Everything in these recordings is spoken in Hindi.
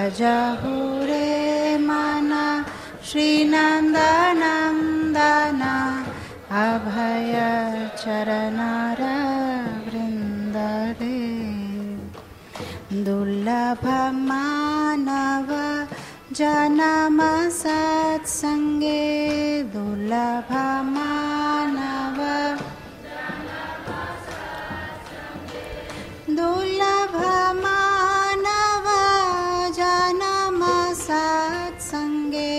भजहु रे मन श्रीनन्दनन्दन अभय चरणर वृन्द रे। दुर्लभ मानव जन्म सत्संगे दुर्लभ मानव दुर्लभ मानव जन्म सत्संगे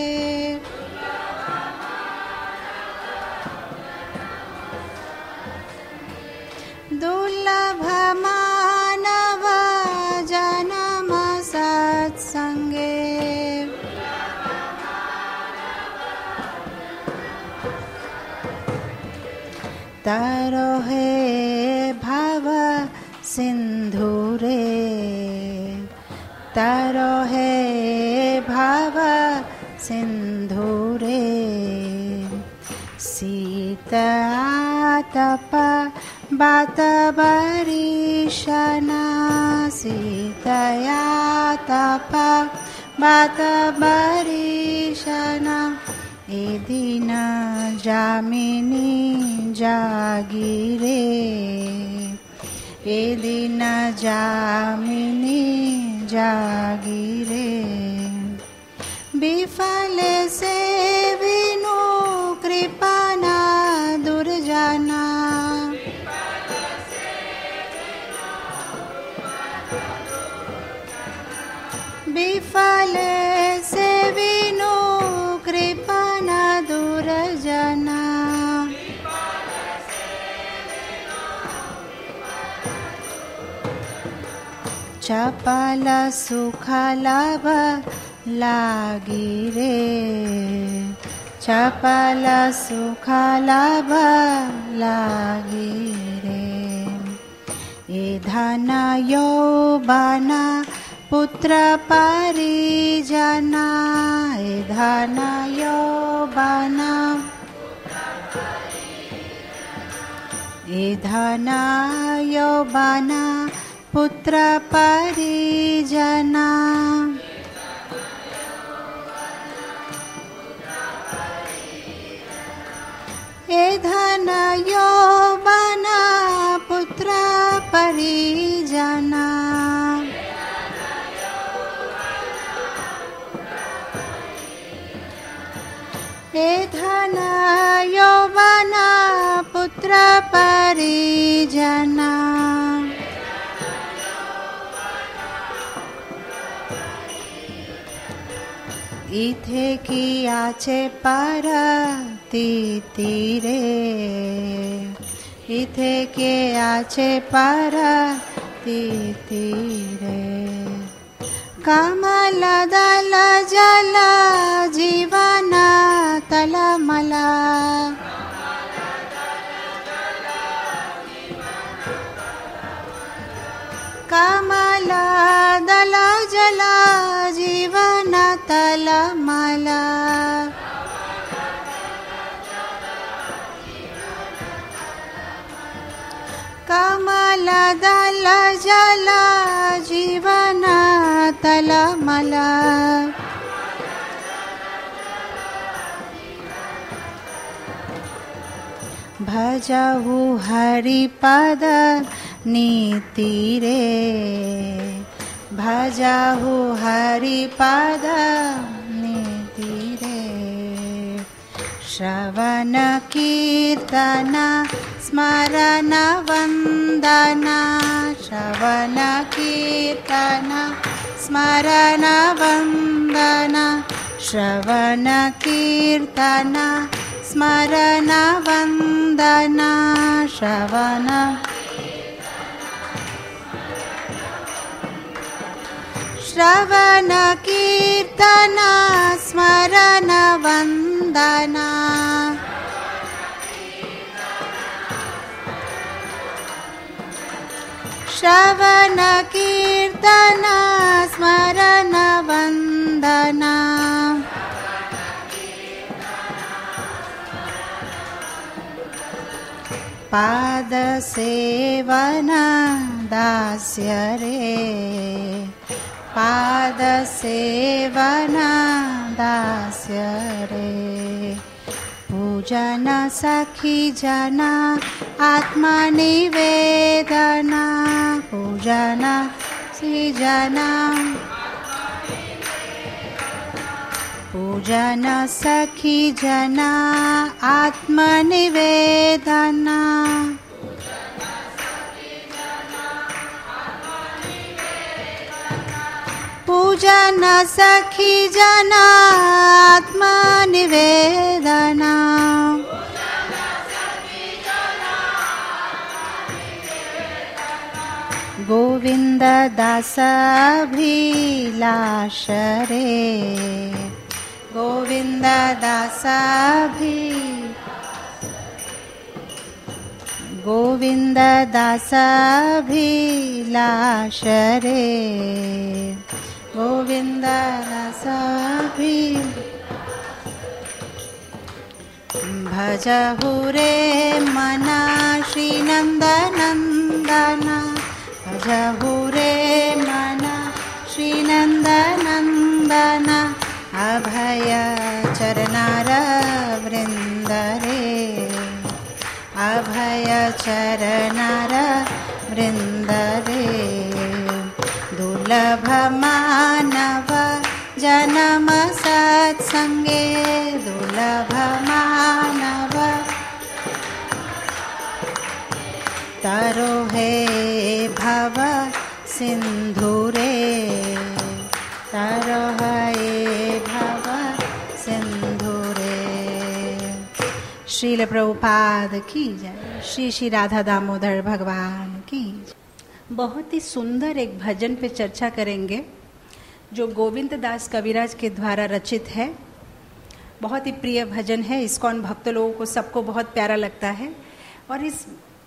दुर्लभ मानव जन्म सत्संगे तरो हे भव सिंधु रे तरो हे भव सिंधु रे। शीत आतप बात बरीशना शीत आतप बात बरीशना ए दिन जामिनी जागिरे ए दिन जामिनी जागिरे। विफल से विनु कृपना दुर्जना विफल से विनु कृपना दुर्जना चपल सुख लाभ लागी रे चपल सुख लाभ लागी रे। ए धन यौवन पुत्र परिजना ए धन यौवन ए धन यौवन पुत्र परिजना ए धन यौवन पुत्र परिजना ए धन यौवन पुत्र परिजना। इथे कियाचे पर तीरे इथे के आचे पर तीरे। कमल दल जल जीवन तलमला कमल दल जल जीवन तलमला कमल दल जल जीवन तलमला। भजहु हरिपद नीति रे भजहु हरिपद नीति रे। श्रवण कीर्तन स्मरण वंदना श्रवण कीर्तन स्मरण वंदना श्रवण कीर्तन स्मरण वंदना श्रवण श्रवण कीर्तन स्मरण वंदना श्रवण कीर्तन स्मरण वंदना। पाद सेवन दास्य रे पादसेवना दास्य रे पूजन सखी जना आत्मनिवेदना पूजन सखी जना पूजन सखी जना आत्मनिवेदना पूजन सखी जना आत्मनिवेदना गोविंद दास अभिलाष रे गोविंद दास गोविंद दास अभिलाष रे गोविंद दास भजहु रे मना श्री नंदनंदना भजहु रे मना श्री नंदनंदना अभय चरनार वृंद रे अभय चरनार वृंद रे दुर्लभ मानव जन्म सत्संगे दुर्लभ मानव तरो हे भव सिंधु रे तरो हे भव सिंधु रे। श्रील प्रभुपाद की जय। श्री श्री राधा दामोदर भगवान की जय। बहुत ही सुंदर एक भजन पे चर्चा करेंगे जो गोविंद दास कविराज के द्वारा रचित है। बहुत ही प्रिय भजन है, इस्कॉन भक्त लोगों को सबको बहुत प्यारा लगता है और इस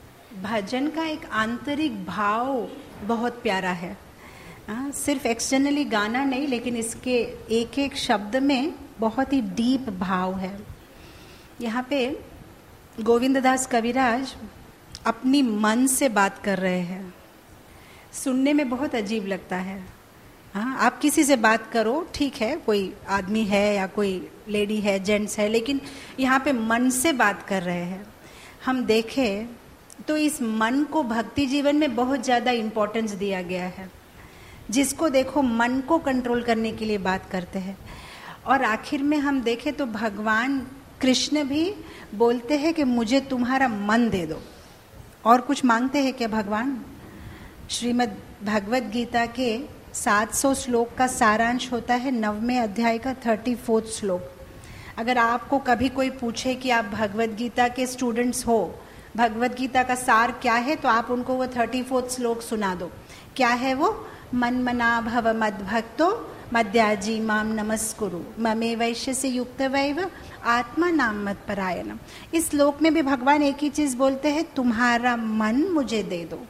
भजन का एक आंतरिक भाव बहुत प्यारा है। सिर्फ एक्सटर्नली गाना नहीं, लेकिन इसके एक एक शब्द में बहुत ही डीप भाव है। यहाँ पे गोविंद दास कविराज अपनी मन से बात कर रहे हैं। सुनने में बहुत अजीब लगता है। हाँ, आप किसी से बात करो, ठीक है, कोई आदमी है या कोई लेडी है, जेंट्स है, लेकिन यहाँ पे मन से बात कर रहे हैं। हम देखें तो इस मन को भक्ति जीवन में बहुत ज़्यादा इम्पोर्टेंस दिया गया है। जिसको देखो मन को कंट्रोल करने के लिए बात करते हैं। और आखिर में हम देखें तो भगवान कृष्ण भी बोलते हैं कि मुझे तुम्हारा मन दे दो। और कुछ मांगते हैं क्या भगवान? श्रीमद् भगवत गीता के 700 श्लोक का सारांश होता है 9वें अध्याय का 34 श्लोक। अगर आपको कभी कोई पूछे कि आप भगवत गीता के स्टूडेंट्स हो, भगवत गीता का सार क्या है, तो आप उनको वो 34 श्लोक सुना दो। क्या है वो? मन मना भव मद्भक्तो मद्याजी माम नमस्कुरु ममे वैश्यस्य युक्त वैव आत्मा नाम मत परायणम। इस श्लोक में भी भगवान एक ही चीज बोलते हैं, तुम्हारा मन मुझे दे दो।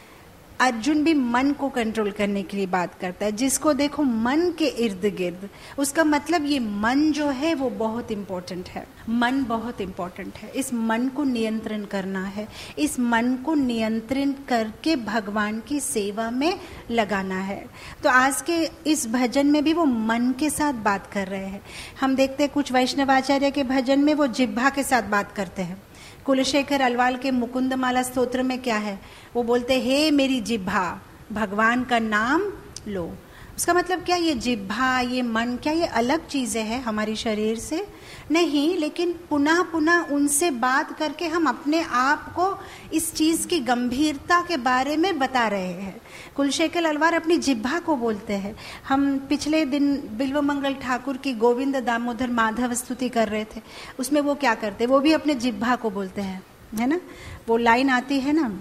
अर्जुन भी मन को कंट्रोल करने के लिए बात करता है। जिसको देखो मन के इर्द गिर्द, उसका मतलब ये मन जो है वो बहुत इम्पोर्टेंट है। मन बहुत इम्पोर्टेंट है। इस मन को नियंत्रण करना है। इस मन को नियंत्रण करके भगवान की सेवा में लगाना है। तो आज के इस भजन में भी वो मन के साथ बात कर रहे हैं। हम देखते हैं कुछ वैष्णवाचार्य के भजन में वो जिह्वा के साथ बात करते हैं। कुलशेखर अलवाल के मुकुंदमाला स्तोत्र में क्या है? वो बोलते हे मेरी जिह्वा भगवान का नाम लो। उसका मतलब क्या? ये जिह्वा, ये मन, क्या ये अलग चीजें हैं हमारी शरीर से? नहीं, लेकिन पुनः पुनः उनसे बात करके हम अपने आप को इस चीज की गंभीरता के बारे में बता रहे हैं। कुलशेखर अलवार अपनी जिह्वा को बोलते हैं। हम पिछले दिन बिल्वमंगल ठाकुर की गोविंद दामोदर माधव स्तुति कर रहे थे, उसमें वो क्या करते? वो भी अपने जिह्वा को बोलते हैं, है ना? वो लाइन आती है ना,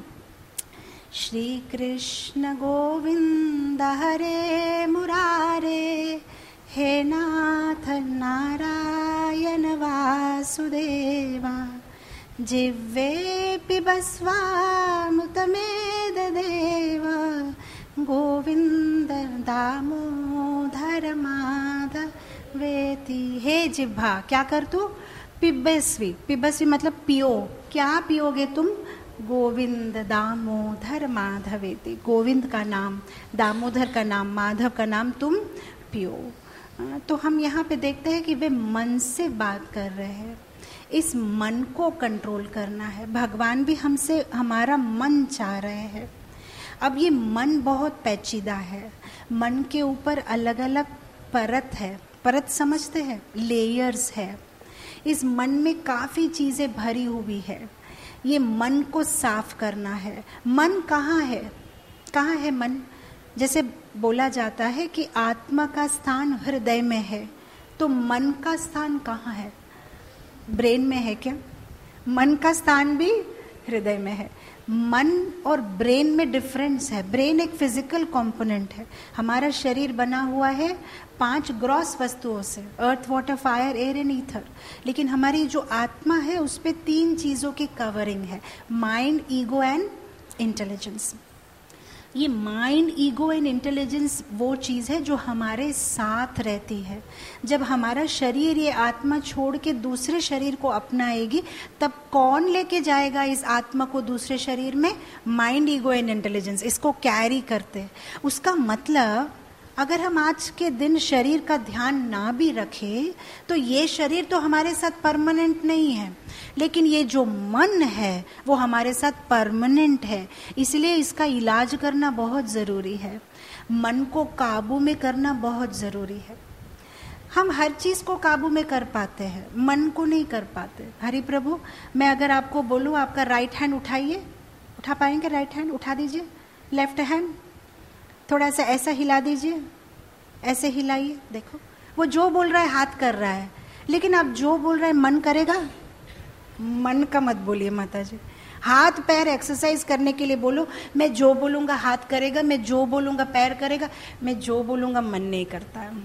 श्री कृष्ण गोविंद हरे मुरारे हे नाथ नारायण वासुदेवा जिह्वे पिबस्वामृतमेद देव गोविंद दामोदर माधवेति। हे जिह्वा क्या कर तू? पिबस्वी। पिबस्वी मतलब पियो। क्या पियोगे तुम? गोविंद दामोदर माधवेति, गोविंद का नाम, दामोदर का नाम, माधव का नाम तुम पियो। तो हम यहाँ पे देखते हैं कि वे मन से बात कर रहे हैं। इस मन को कंट्रोल करना है। भगवान भी हमसे हमारा मन चाह रहे हैं। अब ये मन बहुत पेचीदा है। मन के ऊपर अलग अलग परत है। परत समझते हैं, लेयर्स है। इस मन में काफ़ी चीज़ें भरी हुई है। ये मन को साफ करना है। मन कहाँ है? कहाँ है मन? जैसे बोला जाता है कि आत्मा का स्थान हृदय में है, तो मन का स्थान कहाँ है? ब्रेन में है क्या? मन का स्थान भी हृदय में है। मन और ब्रेन में डिफरेंस है। ब्रेन एक फिजिकल कंपोनेंट है। हमारा शरीर बना हुआ है 5 ग्रॉस वस्तुओं से, earth, water, fire, air and ether. लेकिन हमारी जो आत्मा है उस पे 3 चीज़ों की कवरिंग है, माइंड, ईगो एंड इंटेलिजेंस। ये माइंड, ईगो एंड इंटेलिजेंस वो चीज़ है जो हमारे साथ रहती है। जब हमारा शरीर ये आत्मा छोड़ के दूसरे शरीर को अपनाएगी, तब कौन लेके जाएगा इस आत्मा को दूसरे शरीर में? माइंड, ईगो एंड इंटेलिजेंस इसको कैरी करते हैं। उसका मतलब अगर हम आज के दिन शरीर का ध्यान ना भी रखें तो ये शरीर तो हमारे साथ परमानेंट नहीं है, लेकिन ये जो मन है वो हमारे साथ परमानेंट है। इसलिए इसका इलाज करना बहुत ज़रूरी है। मन को काबू में करना बहुत ज़रूरी है। हम हर चीज़ को काबू में कर पाते हैं, मन को नहीं कर पाते। हरि प्रभु, मैं अगर आपको बोलूँ आपका राइट हैंड उठाइए, उठा पाएंगे? राइट हैंड उठा दीजिए। लेफ्ट हैंड थोड़ा सा ऐसा हिला दीजिए, ऐसे हिलाइए। देखो वो जो बोल रहा है हाथ कर रहा है, लेकिन आप जो बोल रहे हैं मन करेगा? मन का मत बोलिए माता जी। हाथ पैर एक्सरसाइज करने के लिए बोलो। मैं जो बोलूँगा हाथ करेगा, मैं जो बोलूँगा पैर करेगा, मैं जो बोलूँगा मन नहीं करता है।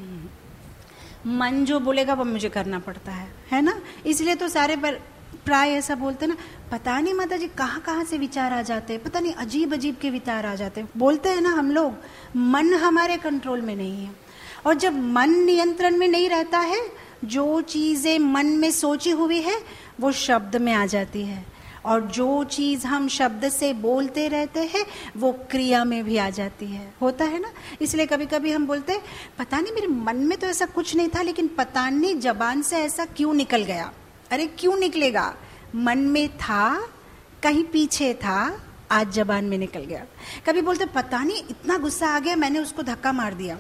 मन जो बोलेगा वो मुझे करना पड़ता है ना? इसलिए तो सारे पर प्राय ऐसा बोलते ना, पता नहीं माता जी कहाँ कहाँ से विचार आ जाते हैं, पता नहीं अजीब अजीब के विचार आ जाते हैं। बोलते हैं ना हम लोग, मन हमारे कंट्रोल में नहीं है। और जब मन नियंत्रण में नहीं रहता है, जो चीज़ें मन में सोची हुई है वो शब्द में आ जाती है, और जो चीज़ हम शब्द से बोलते रहते हैं वो क्रिया में भी आ जाती है। होता है ना? इसलिए कभी कभी हम बोलते हैं पता नहीं मेरे मन में तो ऐसा कुछ नहीं था, लेकिन पता नहीं जबान से ऐसा क्यों निकल गया। अरे क्यों निकलेगा? मन में था, कहीं पीछे था, आज जबान में निकल गया। कभी बोलते पता नहीं इतना गुस्सा आ गया मैंने उसको धक्का मार दिया।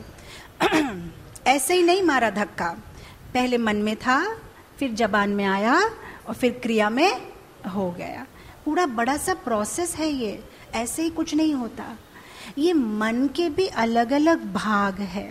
ऐसे ही नहीं मारा धक्का, पहले मन में था, फिर जबान में आया और फिर क्रिया में हो गया। पूरा बड़ा सा प्रोसेस है ये, ऐसे ही कुछ नहीं होता। ये मन के भी अलग अलग भाग है।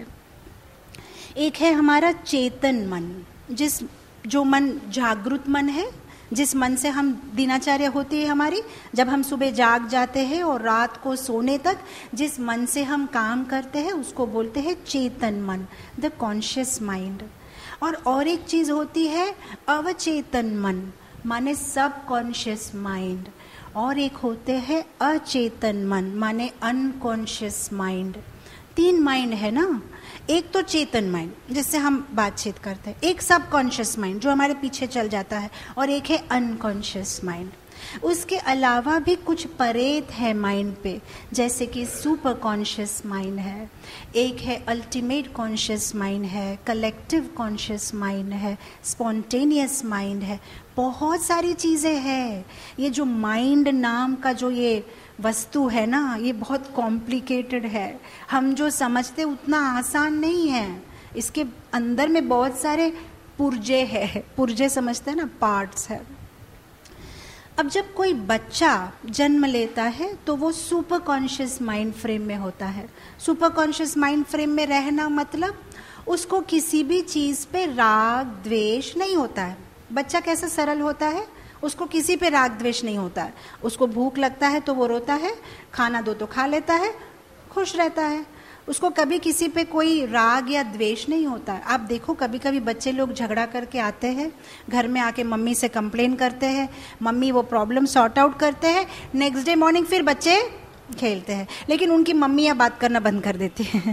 एक है हमारा चेतन मन, जो मन जागृत मन है, जिस मन से हम दिनचर्या होती है हमारी, जब हम सुबह जाग जाते हैं और रात को सोने तक जिस मन से हम करते हैं उसको बोलते हैं चेतन मन, द कॉन्शियस माइंड। और एक चीज़ होती है अवचेतन मन, माने सब कॉन्शियस माइंड। और एक होते हैं अचेतन मन, माने अनकॉन्शियस माइंड। 3 माइंड है ना। एक तो चेतन माइंड जिससे हम बातचीत करते हैं, एक सब कॉन्शियस माइंड जो हमारे पीछे चल जाता है, और एक है अनकॉन्शियस माइंड। उसके अलावा भी कुछ परेत है माइंड पे, जैसे कि सुपर कॉन्शियस माइंड है, एक है अल्टीमेट कॉन्शियस माइंड है, कलेक्टिव कॉन्शियस माइंड है, स्पॉन्टेनियस माइंड है। बहुत सारी चीज़ें हैं। ये जो माइंड नाम का जो ये वस्तु है ना, ये बहुत कॉम्प्लिकेटेड है। हम जो समझते उतना आसान नहीं है। इसके अंदर में बहुत सारे पुर्जे हैं। पुर्जे समझते हैं ना, पार्ट्स है। अब जब कोई बच्चा जन्म लेता है तो वो सुपर कॉन्शियस माइंड फ्रेम में होता है। सुपर कॉन्शियस माइंड फ्रेम में रहना मतलब उसको किसी भी चीज़ पे राग द्वेष नहीं होता है। बच्चा कैसा सरल होता है, उसको किसी पे राग द्वेष नहीं होता है। उसको भूख लगता है तो वो रोता है, खाना दो तो खा लेता है, खुश रहता है। उसको कभी किसी पे कोई राग या द्वेष नहीं होता है। आप देखो कभी कभी बच्चे लोग झगड़ा करके आते हैं, घर में आके मम्मी से कंप्लेन करते हैं, मम्मी वो प्रॉब्लम सॉर्ट आउट करते हैं, नेक्स्ट डे मॉर्निंग फिर बच्चे खेलते हैं, लेकिन उनकी मम्मियाँ बात करना बंद कर देती हैं।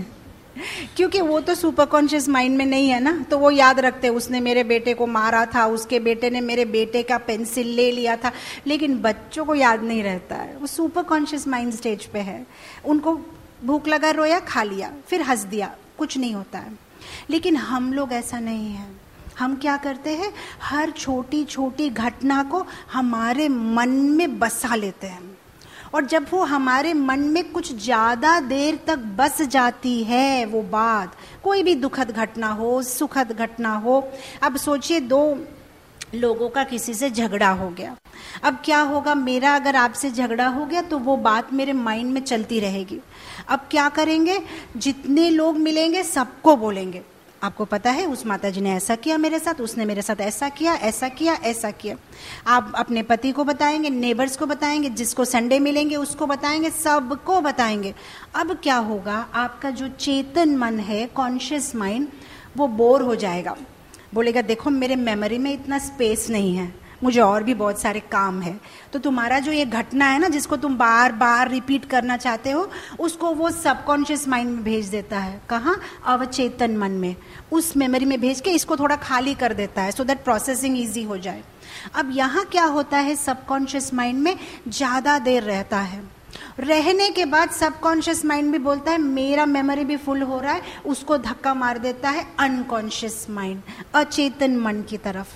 क्योंकि वो तो सुपर कॉन्शियस माइंड में नहीं है ना, तो वो याद रखते उसने मेरे बेटे को मारा था, उसके बेटे ने मेरे बेटे का पेंसिल ले लिया था, लेकिन बच्चों को याद नहीं रहता है, वो सुपर कॉन्शियस माइंड स्टेज पे है। उनको भूख लगा, रोया, खा लिया, फिर हंस दिया, कुछ नहीं होता है। लेकिन हम लोग ऐसा नहीं है। हम क्या करते हैं, हर छोटी छोटी घटना को हमारे मन में बसा लेते हैं, और जब वो हमारे मन में कुछ ज़्यादा देर तक बस जाती है वो बात, कोई भी दुखद घटना हो, सुखद घटना हो। अब सोचिए, दो लोगों का किसी से झगड़ा हो गया, अब क्या होगा, मेरा अगर आपसे झगड़ा हो गया तो वो बात मेरे माइंड में चलती रहेगी। अब क्या करेंगे, जितने लोग मिलेंगे सबको बोलेंगे, आपको पता है उस माता जी ने ऐसा किया मेरे साथ, उसने मेरे साथ ऐसा किया, ऐसा किया, ऐसा किया। आप अपने पति को बताएंगे, नेबर्स को बताएंगे, जिसको संडे मिलेंगे उसको बताएंगे, सबको बताएंगे। अब क्या होगा, आपका जो चेतन मन है, कॉन्शियस माइंड, वो बोर हो जाएगा, बोलेगा देखो मेरे मेमोरी में इतना स्पेस नहीं है, मुझे और भी बहुत सारे काम है। तो तुम्हारा जो ये घटना है ना, जिसको तुम बार बार रिपीट करना चाहते हो, उसको वो सबकॉन्शियस माइंड में भेज देता है। कहाँ? अवचेतन मन में, उस मेमोरी में भेज के इसको थोड़ा खाली कर देता है, सो दैट प्रोसेसिंग ईजी हो जाए। अब यहाँ क्या होता है, सबकॉन्शियस माइंड में ज़्यादा देर रहता है, रहने के बाद सबकॉन्शियस माइंड भी बोलता है मेरा मेमोरी भी फुल हो रहा है, उसको धक्का मार देता है अनकॉन्शियस माइंड, अचेतन मन की तरफ।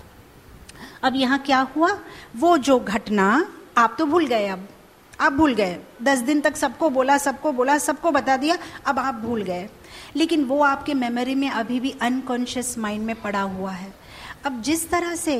अब यहाँ क्या हुआ, वो जो घटना आप तो भूल गए, अब आप भूल गए, 10 दिन तक सबको बोला, सबको बता दिया, अब आप भूल गए, लेकिन वो आपके मेमोरी में अभी भी अनकॉन्शियस माइंड में पड़ा हुआ है। अब जिस तरह से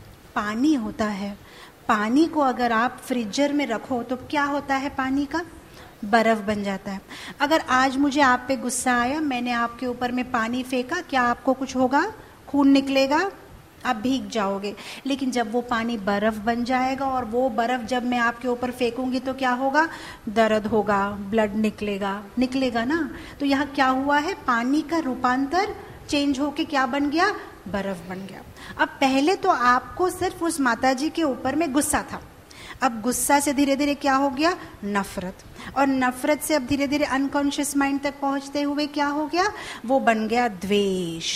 पानी होता है, पानी को अगर आप फ्रीजर में रखो तो क्या होता है, पानी का बर्फ बन जाता है। अगर आज मुझे आप पे गुस्सा आया, मैंने आपके ऊपर में पानी फेंका, क्या आपको कुछ होगा, खून निकलेगा, आप भीग जाओगे। लेकिन जब वो पानी बर्फ बन जाएगा और वो बर्फ जब मैं आपके ऊपर फेंकूंगी तो क्या होगा, दर्द होगा, ब्लड निकलेगा ना। तो यहाँ क्या हुआ है, पानी का रूपांतर चेंज होके क्या बन गया, बर्फ बन गया। अब पहले तो आपको सिर्फ उस माताजी के ऊपर में गुस्सा था, अब गुस्सा से धीरे धीरे क्या हो गया, नफरत, और नफरत से अब धीरे धीरे अनकॉन्शियस माइंड तक पहुंचते हुए क्या हो गया, वो बन गया द्वेष।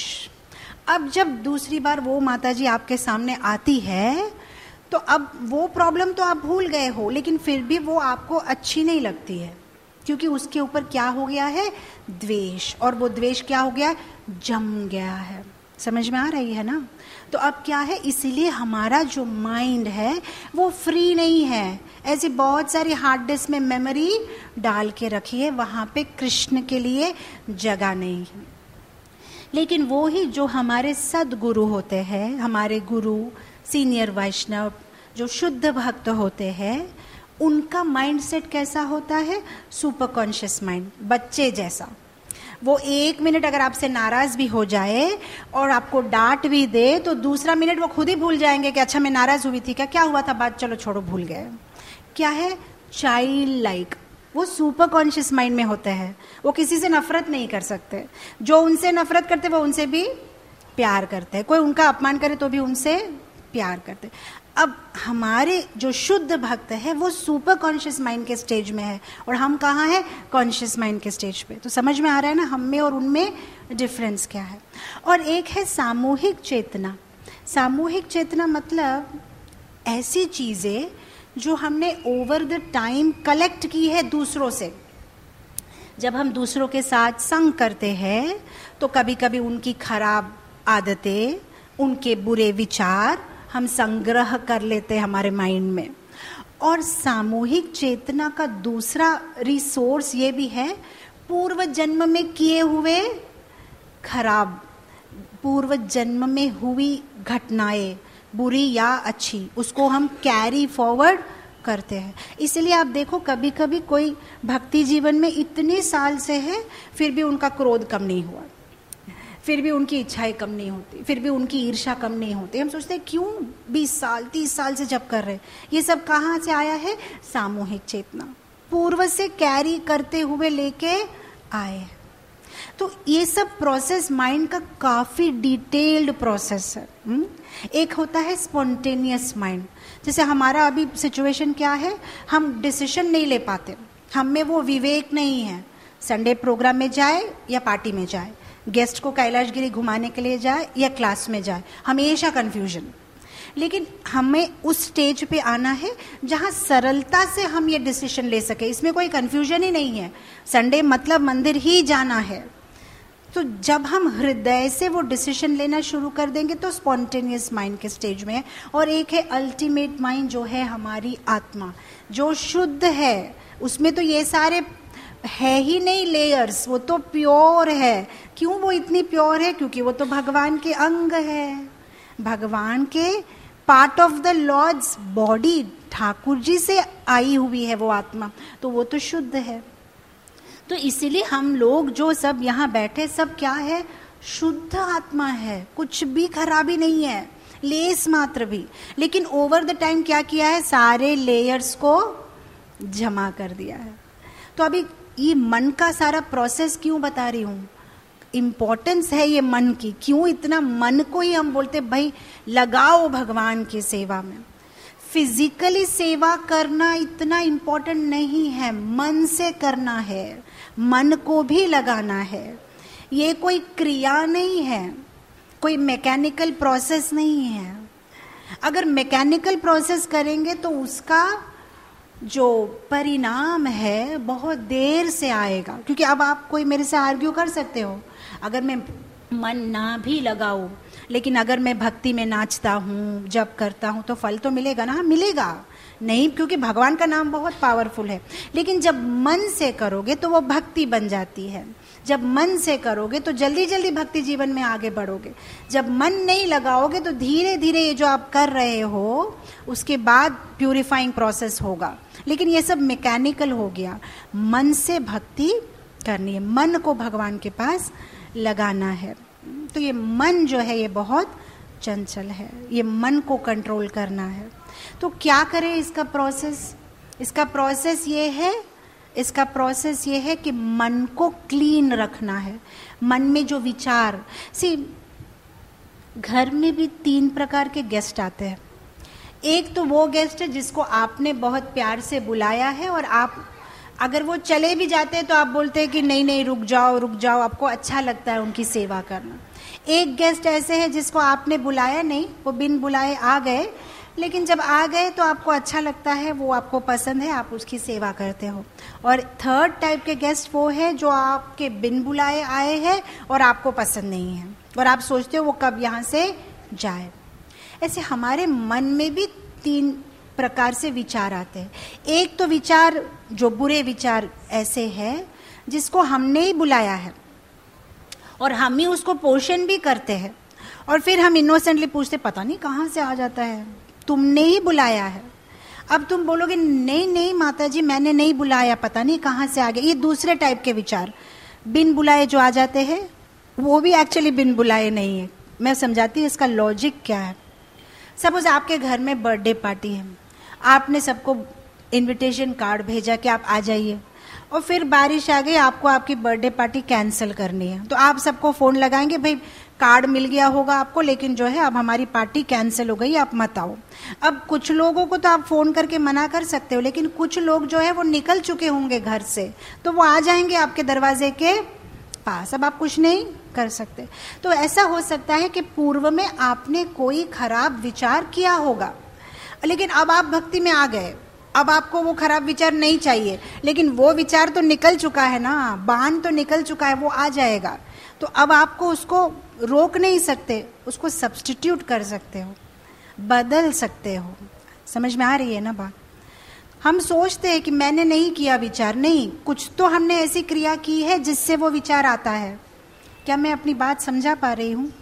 अब जब दूसरी बार वो माताजी आपके सामने आती है तो अब वो प्रॉब्लम तो आप भूल गए हो, लेकिन फिर भी वो आपको अच्छी नहीं लगती है, क्योंकि उसके ऊपर क्या हो गया है, द्वेष, और वो द्वेष क्या हो गया, जम गया है। समझ में आ रही है ना। तो अब क्या है, इसीलिए हमारा जो माइंड है वो फ्री नहीं है, ऐसी बहुत सारी हार्ड डिस्क में मेमोरी डाल के रखी है, वहाँ पे कृष्ण के लिए जगह नहीं है। लेकिन वो ही जो हमारे सद्गुरु होते हैं, हमारे गुरु, सीनियर वैष्णव, जो शुद्ध भक्त होते हैं, उनका माइंड सेट कैसा होता है, सुपर कॉन्शियस माइंड, बच्चे जैसा। वो 1 मिनट अगर आपसे नाराज भी हो जाए और आपको डांट भी दे तो दूसरा मिनट वो खुद ही भूल जाएंगे कि अच्छा मैं नाराज हुई थी, क्या हुआ था, बात चलो छोड़ो, भूल गए। क्या है, चाइल्ड लाइक, वो सुपर कॉन्शियस माइंड में होते हैं, वो किसी से नफरत नहीं कर सकते, जो उनसे नफरत करते वो उनसे भी प्यार करते हैं, कोई उनका अपमान करे तो भी उनसे प्यार करते। अब हमारे जो शुद्ध भक्त है वो सुपर कॉन्शियस माइंड के स्टेज में है, और हम कहाँ हैं, कॉन्शियस माइंड के स्टेज पे। तो समझ में आ रहा है ना हम में और उनमें डिफरेंस क्या है। और एक है सामूहिक चेतना। सामूहिक चेतना मतलब ऐसी चीजें जो हमने ओवर द टाइम कलेक्ट की है दूसरों से। जब हम दूसरों के साथ संग करते हैं तो कभी कभी उनकी खराब आदतें, उनके बुरे विचार हम संग्रह कर लेते हैं हमारे माइंड में। और सामूहिक चेतना का दूसरा रिसोर्स ये भी है, पूर्व जन्म में किए हुए खराब, पूर्व जन्म में हुई घटनाएं, बुरी या अच्छी, उसको हम कैरी फॉरवर्ड करते हैं। इसलिए आप देखो कभी कभी कोई भक्ति जीवन में इतने साल से है फिर भी उनका क्रोध कम नहीं हुआ, फिर भी उनकी इच्छाएं कम नहीं होती, फिर भी उनकी ईर्ष्या कम नहीं होती। हम सोचते हैं क्यों 20 साल 30 साल से जब कर रहे, ये सब कहाँ से आया है, सामूहिक चेतना, पूर्व से कैरी करते हुए लेके आए। तो ये सब प्रोसेस माइंड का काफी डिटेल्ड प्रोसेस है। एक होता है स्पॉन्टेनियस माइंड, जैसे हमारा अभी सिचुएशन क्या है, हम डिसीजन नहीं ले पाते, हम में वो विवेक नहीं है, संडे प्रोग्राम में जाए या पार्टी में जाए, गेस्ट को कैलाशगिरी घुमाने के लिए जाए या क्लास में जाए, हमेशा कन्फ्यूजन। लेकिन हमें उस स्टेज पे आना है जहाँ सरलता से हम ये डिसीजन ले सके, इसमें कोई कन्फ्यूजन ही नहीं है, संडे मतलब मंदिर ही जाना है। तो जब हम हृदय से वो डिसीजन लेना शुरू कर देंगे तो स्पॉन्टेनियस माइंड के स्टेज में है। और एक है अल्टीमेट माइंड, जो है हमारी आत्मा, जो शुद्ध है, उसमें तो ये सारे है ही नहीं लेयर्स, वो तो प्योर है। क्यों वो इतनी प्योर है? क्योंकि वो तो भगवान के अंग है, भगवान के part of the lord's body, Thakur ji से आई हुई है वो आत्मा, तो वो तो शुद्ध है। तो इसीलिए हम लोग जो सब यहाँ बैठे, सब क्या है? शुद्ध आत्मा है, कुछ भी खराबी नहीं है, लेस मात्र भी। लेकिन ओवर द टाइम क्या किया है? सारे लेयर्स को जमा कर दिया है। तो अभी ये मन का सारा प्रोसेस क्यों बता रही हूँ, इम्पोर्टेंस है ये मन की, क्यों इतना मन को ही हम बोलते भाई लगाओ भगवान की सेवा में। फिजिकली सेवा करना इतना इम्पोर्टेंट नहीं है, मन से करना है, मन को भी लगाना है। ये कोई क्रिया नहीं है, कोई मैकेनिकल प्रोसेस नहीं है। अगर मैकेनिकल प्रोसेस करेंगे तो उसका जो परिणाम है बहुत देर से आएगा। क्योंकि अब आप कोई मेरे से आर्ग्यू कर सकते हो, अगर मैं मन ना भी लगाऊं लेकिन अगर मैं भक्ति में नाचता हूँ, जप करता हूँ, तो फल तो मिलेगा ना? मिलेगा नहीं, क्योंकि भगवान का नाम बहुत पावरफुल है। लेकिन जब मन से करोगे तो वो भक्ति बन जाती है। जब मन से करोगे तो जल्दी जल्दी भक्ति जीवन में आगे बढ़ोगे। जब मन नहीं लगाओगे तो धीरे धीरे ये जो आप कर रहे हो उसके बाद प्यूरिफाइंग प्रोसेस होगा। लेकिन ये सब मैकेनिकल हो गया। मन से भक्ति करनी है, मन को भगवान के पास लगाना है। तो ये मन जो है ये बहुत चंचल है, ये मन को कंट्रोल करना है। तो क्या करें इसका प्रोसेस? इसका प्रोसेस ये है कि मन को क्लीन रखना है। मन में जो विचार, घर में भी 3 प्रकार के गेस्ट आते हैं। एक तो वो गेस्ट है जिसको आपने बहुत प्यार से बुलाया है और आप अगर वो चले भी जाते हैं तो आप बोलते हैं कि नहीं रुक जाओ, आपको अच्छा लगता है उनकी सेवा करना। एक गेस्ट ऐसे है जिसको आपने बुलाया नहीं, वो बिन बुलाए आ गए, लेकिन जब आ गए तो आपको अच्छा लगता है, वो आपको पसंद है, आप उसकी सेवा करते हो। और थर्ड टाइप के गेस्ट वो है जो आपके बिन बुलाए आए हैं और आपको पसंद नहीं है और आप सोचते हो वो कब यहाँ से जाए। ऐसे हमारे मन में भी 3 प्रकार से विचार आते हैं। एक तो विचार जो बुरे विचार ऐसे है जिसको हमने ही बुलाया है और हम ही उसको पोषण भी करते हैं, और फिर हम इनोसेंटली पूछते पता नहीं कहाँ से आ जाता है, तुमने ही बुलाया है। अब तुम बोलोगे नहीं माता जी मैंने नहीं बुलाया, पता नहीं कहाँ से आ गया। ये दूसरे टाइप के विचार बिन बुलाए जो आ जाते हैं, वो भी एक्चुअली बिन बुलाए नहीं है। मैं समझाती हूँ इसका लॉजिक क्या है। सपोज आपके घर में बर्थडे पार्टी है, आपने सबको इनविटेशन कार्ड भेजा कि आप आ जाइए, और फिर बारिश आ गई, आपको आपकी बर्थडे पार्टी कैंसिल करनी है, तो आप सबको फ़ोन लगाएंगे भाई कार्ड मिल गया होगा आपको, लेकिन जो है अब हमारी पार्टी कैंसिल हो गई, आप मत आओ। अब कुछ लोगों को तो आप फ़ोन करके मना कर सकते हो, लेकिन कुछ लोग जो है वो निकल चुके होंगे घर से, तो वो आ जाएंगे आपके दरवाजे के पास, अब आप कुछ नहीं कर सकते। तो ऐसा हो सकता है कि पूर्व में आपने कोई खराब विचार किया होगा, लेकिन अब आप भक्ति में आ गए, अब आपको वो खराब विचार नहीं चाहिए, लेकिन वो विचार तो निकल चुका है ना, बाण तो निकल चुका है, वो आ जाएगा। तो अब आपको उसको रोक नहीं सकते, उसको सब्स्टिट्यूट कर सकते हो, बदल सकते हो। समझ में आ रही है ना बात? हम सोचते हैं कि मैंने नहीं किया विचार, नहीं, कुछ तो हमने ऐसी क्रिया की है जिससे वो विचार आता है। क्या मैं अपनी बात समझा पा रही हूँ?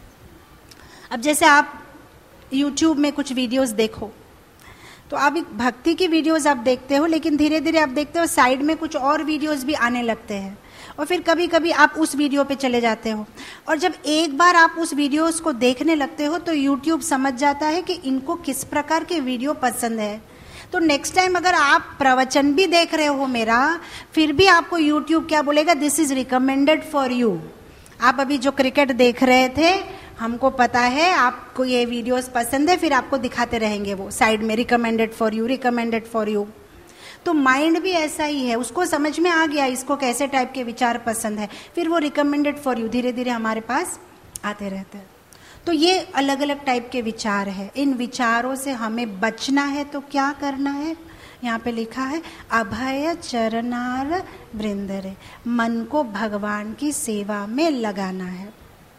अब जैसे आप YouTube में कुछ वीडियोस देखो, तो आप भक्ति की वीडियोस आप देखते हो, लेकिन धीरे धीरे आप देखते हो साइड में कुछ और वीडियोस भी आने लगते हैं, और फिर कभी कभी आप उस वीडियो पे चले जाते हो, और जब एक बार आप उस वीडियोस को देखने लगते हो तो YouTube समझ जाता है कि इनको किस प्रकार के वीडियो पसंद है। तो नेक्स्ट टाइम अगर आप प्रवचन भी देख रहे हो मेरा, फिर भी आपको YouTube क्या बोलेगा, this is recommended for you. आप अभी जो क्रिकेट देख रहे थे, हमको पता है आपको ये वीडियोस पसंद है, फिर आपको दिखाते रहेंगे वो साइड में, recommended for you, recommended for you. तो माइंड भी ऐसा ही है, उसको समझ में आ गया इसको कैसे टाइप के विचार पसंद है, फिर वो रिकमेंडेड फॉर यू धीरे धीरे हमारे पास आते रहते हैं। तो ये अलग अलग टाइप के विचार है। इन विचारों से हमें बचना है तो क्या करना है, यहाँ पे लिखा है अभय चरनार वृंदरे, मन को भगवान की सेवा में लगाना है।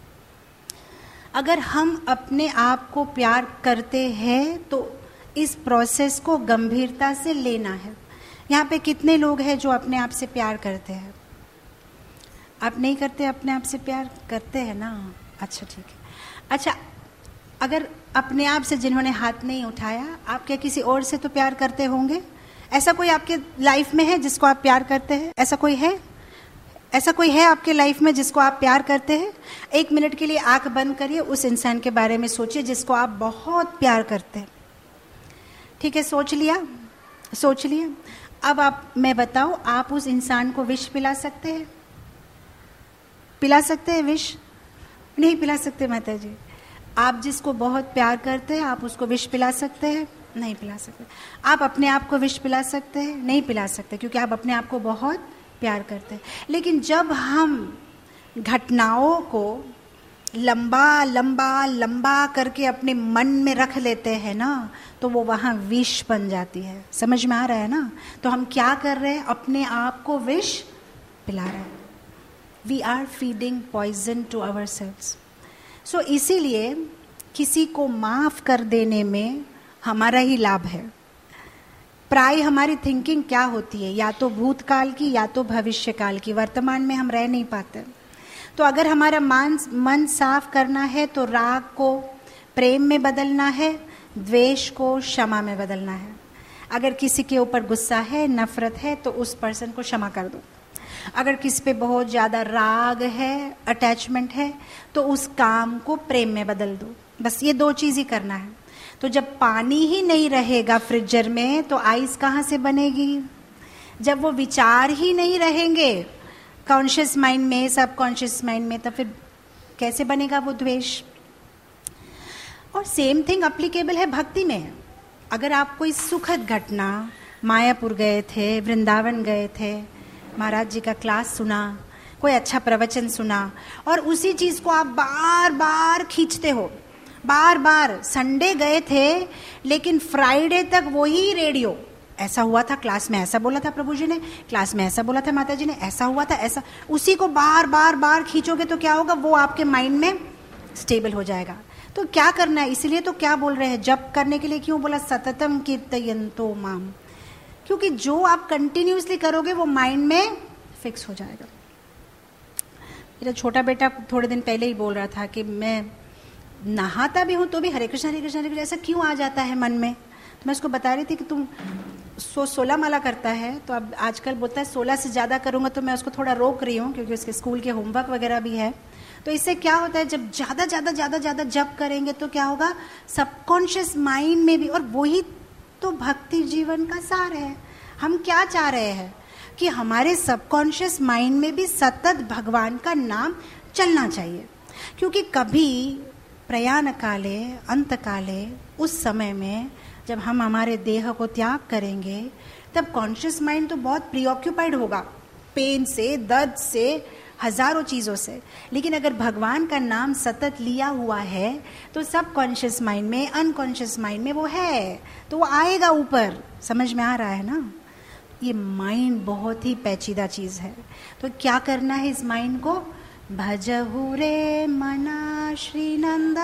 अगर हम अपने आप को प्यार करते हैं तो इस प्रोसेस को गंभीरता से लेना है। यहाँ पे कितने लोग हैं जो अपने आप से प्यार करते हैं? आप नहीं करते? अपने आप से प्यार करते हैं ना? अच्छा ठीक है। अच्छा, अगर अपने आप से जिन्होंने हाथ नहीं उठाया, आप क्या किसी और से तो प्यार करते होंगे? ऐसा कोई आपके लाइफ में है जिसको आप प्यार करते हैं? ऐसा कोई है? ऐसा कोई है आपके लाइफ में जिसको आप प्यार करते हैं? 1 मिनट के लिए आंख बंद करिए, उस इंसान के बारे में सोचिए जिसको आप बहुत प्यार करते हैं। ठीक है, सोच लिया? सोच लिया। अब मैं बताऊं, आप उस इंसान को विष पिला सकते हैं? पिला सकते हैं विष? नहीं पिला सकते माता जी। आप जिसको बहुत प्यार करते हैं, आप उसको विष पिला सकते हैं? नहीं पिला सकते। आप अपने आप को विष पिला सकते हैं? नहीं पिला सकते, क्योंकि आप अपने आप को बहुत प्यार करते हैं। लेकिन जब हम घटनाओं को लंबा लंबा लंबा करके अपने मन में रख लेते हैं ना, तो वो वहाँ विष बन जाती है। समझ में आ रहा है ना? तो हम क्या कर रहे हैं? अपने आप को विष पिला रहे हैं। We are feeding poison to our selves. So इसीलिए किसी को माफ कर देने में हमारा ही लाभ है। प्राय हमारी थिंकिंग क्या होती है? या तो भूतकाल की या तो भविष्य काल की। वर्तमान में हम रह नहीं पाते। तो अगर हमारा मन साफ करना है तो राग को प्रेम में बदलना है, द्वेष को क्षमा में बदलना है। अगर किसी के ऊपर गुस्सा है, नफरत है, तो उस पर्सन को क्षमा कर दो। अगर किसी पे बहुत ज़्यादा राग है, अटैचमेंट है, तो उस काम को प्रेम में बदल दो। बस ये 2 चीज़ ही करना है। तो जब पानी ही नहीं रहेगा फ्रिजर में तो आइस कहाँ से बनेगी? जब वो विचार ही नहीं रहेंगे कॉन्शियस माइंड में, सब कॉन्शियस माइंड में, तो फिर कैसे बनेगा वो द्वेष? और सेम थिंग अप्लीकेबल है भक्ति में। अगर आप कोई सुखद घटना, मायापुर गए थे, वृंदावन गए थे, महाराज जी का क्लास सुना, कोई अच्छा प्रवचन सुना, और उसी चीज़ को आप बार बार खींचते हो, बार बार। संडे गए थे लेकिन फ्राइडे तक वही रेडियो, ऐसा हुआ था क्लास में, ऐसा बोला था प्रभु जी ने, क्लास में ऐसा बोला था माता जी ने, ऐसा हुआ था, ऐसा, उसी को बार बार बार खींचोगे तो क्या होगा? वो आपके माइंड में स्टेबल हो जाएगा। तो क्या करना है? इसलिए तो क्या बोल रहे हैं, जप करने के लिए क्यों बोला सततम कीर्तयन्तो माम? क्योंकि जो आप कंटिन्यूसली करोगे वो माइंड में फिक्स हो जाएगा। मेरा छोटा बेटा थोड़े दिन पहले ही बोल रहा था कि मैं नहाता भी हूँ तो भी हरे कृष्ण हरे कृष्ण हरे कृष्ण ऐसा क्यों आ जाता है मन में। तो मैं उसको बता रही थी कि तुम 16 माला करता है, तो अब आजकल बोलता है 16 से ज़्यादा करूँगा, तो मैं उसको थोड़ा रोक रही हूँ क्योंकि उसके स्कूल के होमवर्क वगैरह भी है। तो इससे क्या होता है, जब ज़्यादा ज़्यादा ज़्यादा ज़्यादा जप करेंगे तो क्या होगा, सबकॉन्शियस माइंड में भी, और वही तो भक्ति जीवन का सार है। हम क्या चाह रहे हैं कि हमारे सबकॉन्शियस माइंड में भी सतत भगवान का नाम चलना चाहिए, क्योंकि कभी प्रयाण काले, अंत काले, उस समय में जब हम हमारे देह को त्याग करेंगे तब कॉन्शियस माइंड तो बहुत प्रीऑक्यूपाइड होगा, पेन से, दर्द से, हजारों चीज़ों से। लेकिन अगर भगवान का नाम सतत लिया हुआ है तो सब कॉन्शियस माइंड में, अनकॉन्शियस माइंड में वो है, तो वो आएगा ऊपर। समझ में आ रहा है ना? ये माइंड बहुत ही पेचीदा चीज़ है। तो क्या करना है इस माइंड को? भजहु रे मना श्री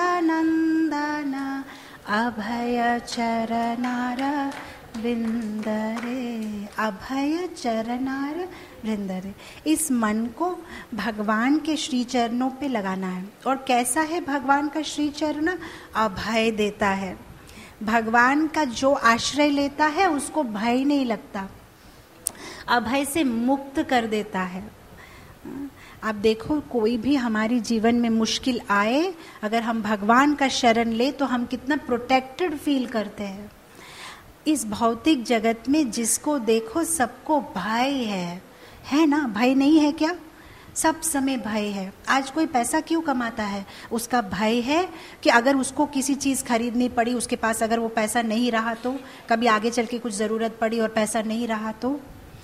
नंदनंदना अभय चरनार वृंदरे, अभय चरनार वृंदरे। इस मन को भगवान के श्री चरणों पे लगाना है। और कैसा है भगवान का श्री चरण? अभय देता है। भगवान का जो आश्रय लेता है उसको भय नहीं लगता, अभय से मुक्त कर देता है। आप देखो, कोई भी हमारी जीवन में मुश्किल आए, अगर हम भगवान का शरण ले तो हम कितना प्रोटेक्टेड फील करते हैं। इस भौतिक जगत में जिसको देखो सबको भय है ना? भय नहीं है क्या? सब समय भय है। आज कोई पैसा क्यों कमाता है? उसका भय है कि अगर उसको किसी चीज़ खरीदनी पड़ी, उसके पास अगर वो पैसा नहीं रहा तो, कभी आगे चल के कुछ ज़रूरत पड़ी और पैसा नहीं रहा तो।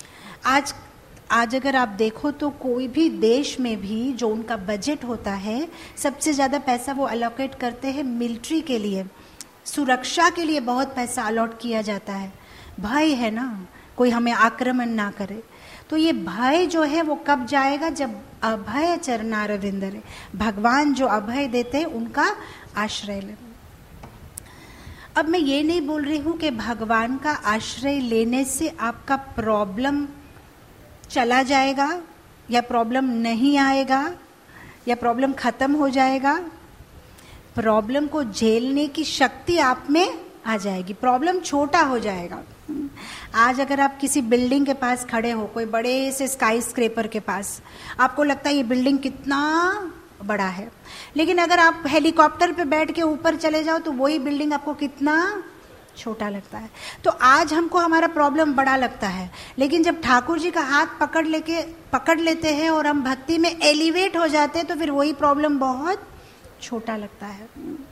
आज अगर आप देखो तो कोई भी देश में भी जो उनका बजट होता है, सबसे ज़्यादा पैसा वो अलोकेट करते हैं मिलिट्री के लिए, सुरक्षा के लिए बहुत पैसा अलॉट किया जाता है। भय है ना, कोई हमें आक्रमण ना करे। तो ये भय जो है वो कब जाएगा? जब अभय चरणारविंद रे, भगवान जो अभय देते हैं उनका आश्रय ले। अब मैं ये नहीं बोल रही हूँ कि भगवान का आश्रय लेने से आपका प्रॉब्लम चला जाएगा या प्रॉब्लम नहीं आएगा या प्रॉब्लम खत्म हो जाएगा। प्रॉब्लम को झेलने की शक्ति आप में आ जाएगी, प्रॉब्लम छोटा हो जाएगा। आज अगर आप किसी बिल्डिंग के पास खड़े हो, कोई बड़े से स्काई स्क्रेपर के पास, आपको लगता है ये बिल्डिंग कितना बड़ा है, लेकिन अगर आप हेलीकॉप्टर पे बैठ के ऊपर चले जाओ तो वही बिल्डिंग आपको कितना छोटा लगता है। तो आज हमको हमारा प्रॉब्लम बड़ा लगता है, लेकिन जब ठाकुर जी का हाथ पकड़ लेते हैं और हम भक्ति में एलिवेट हो जाते हैं तो फिर वही प्रॉब्लम बहुत छोटा लगता है।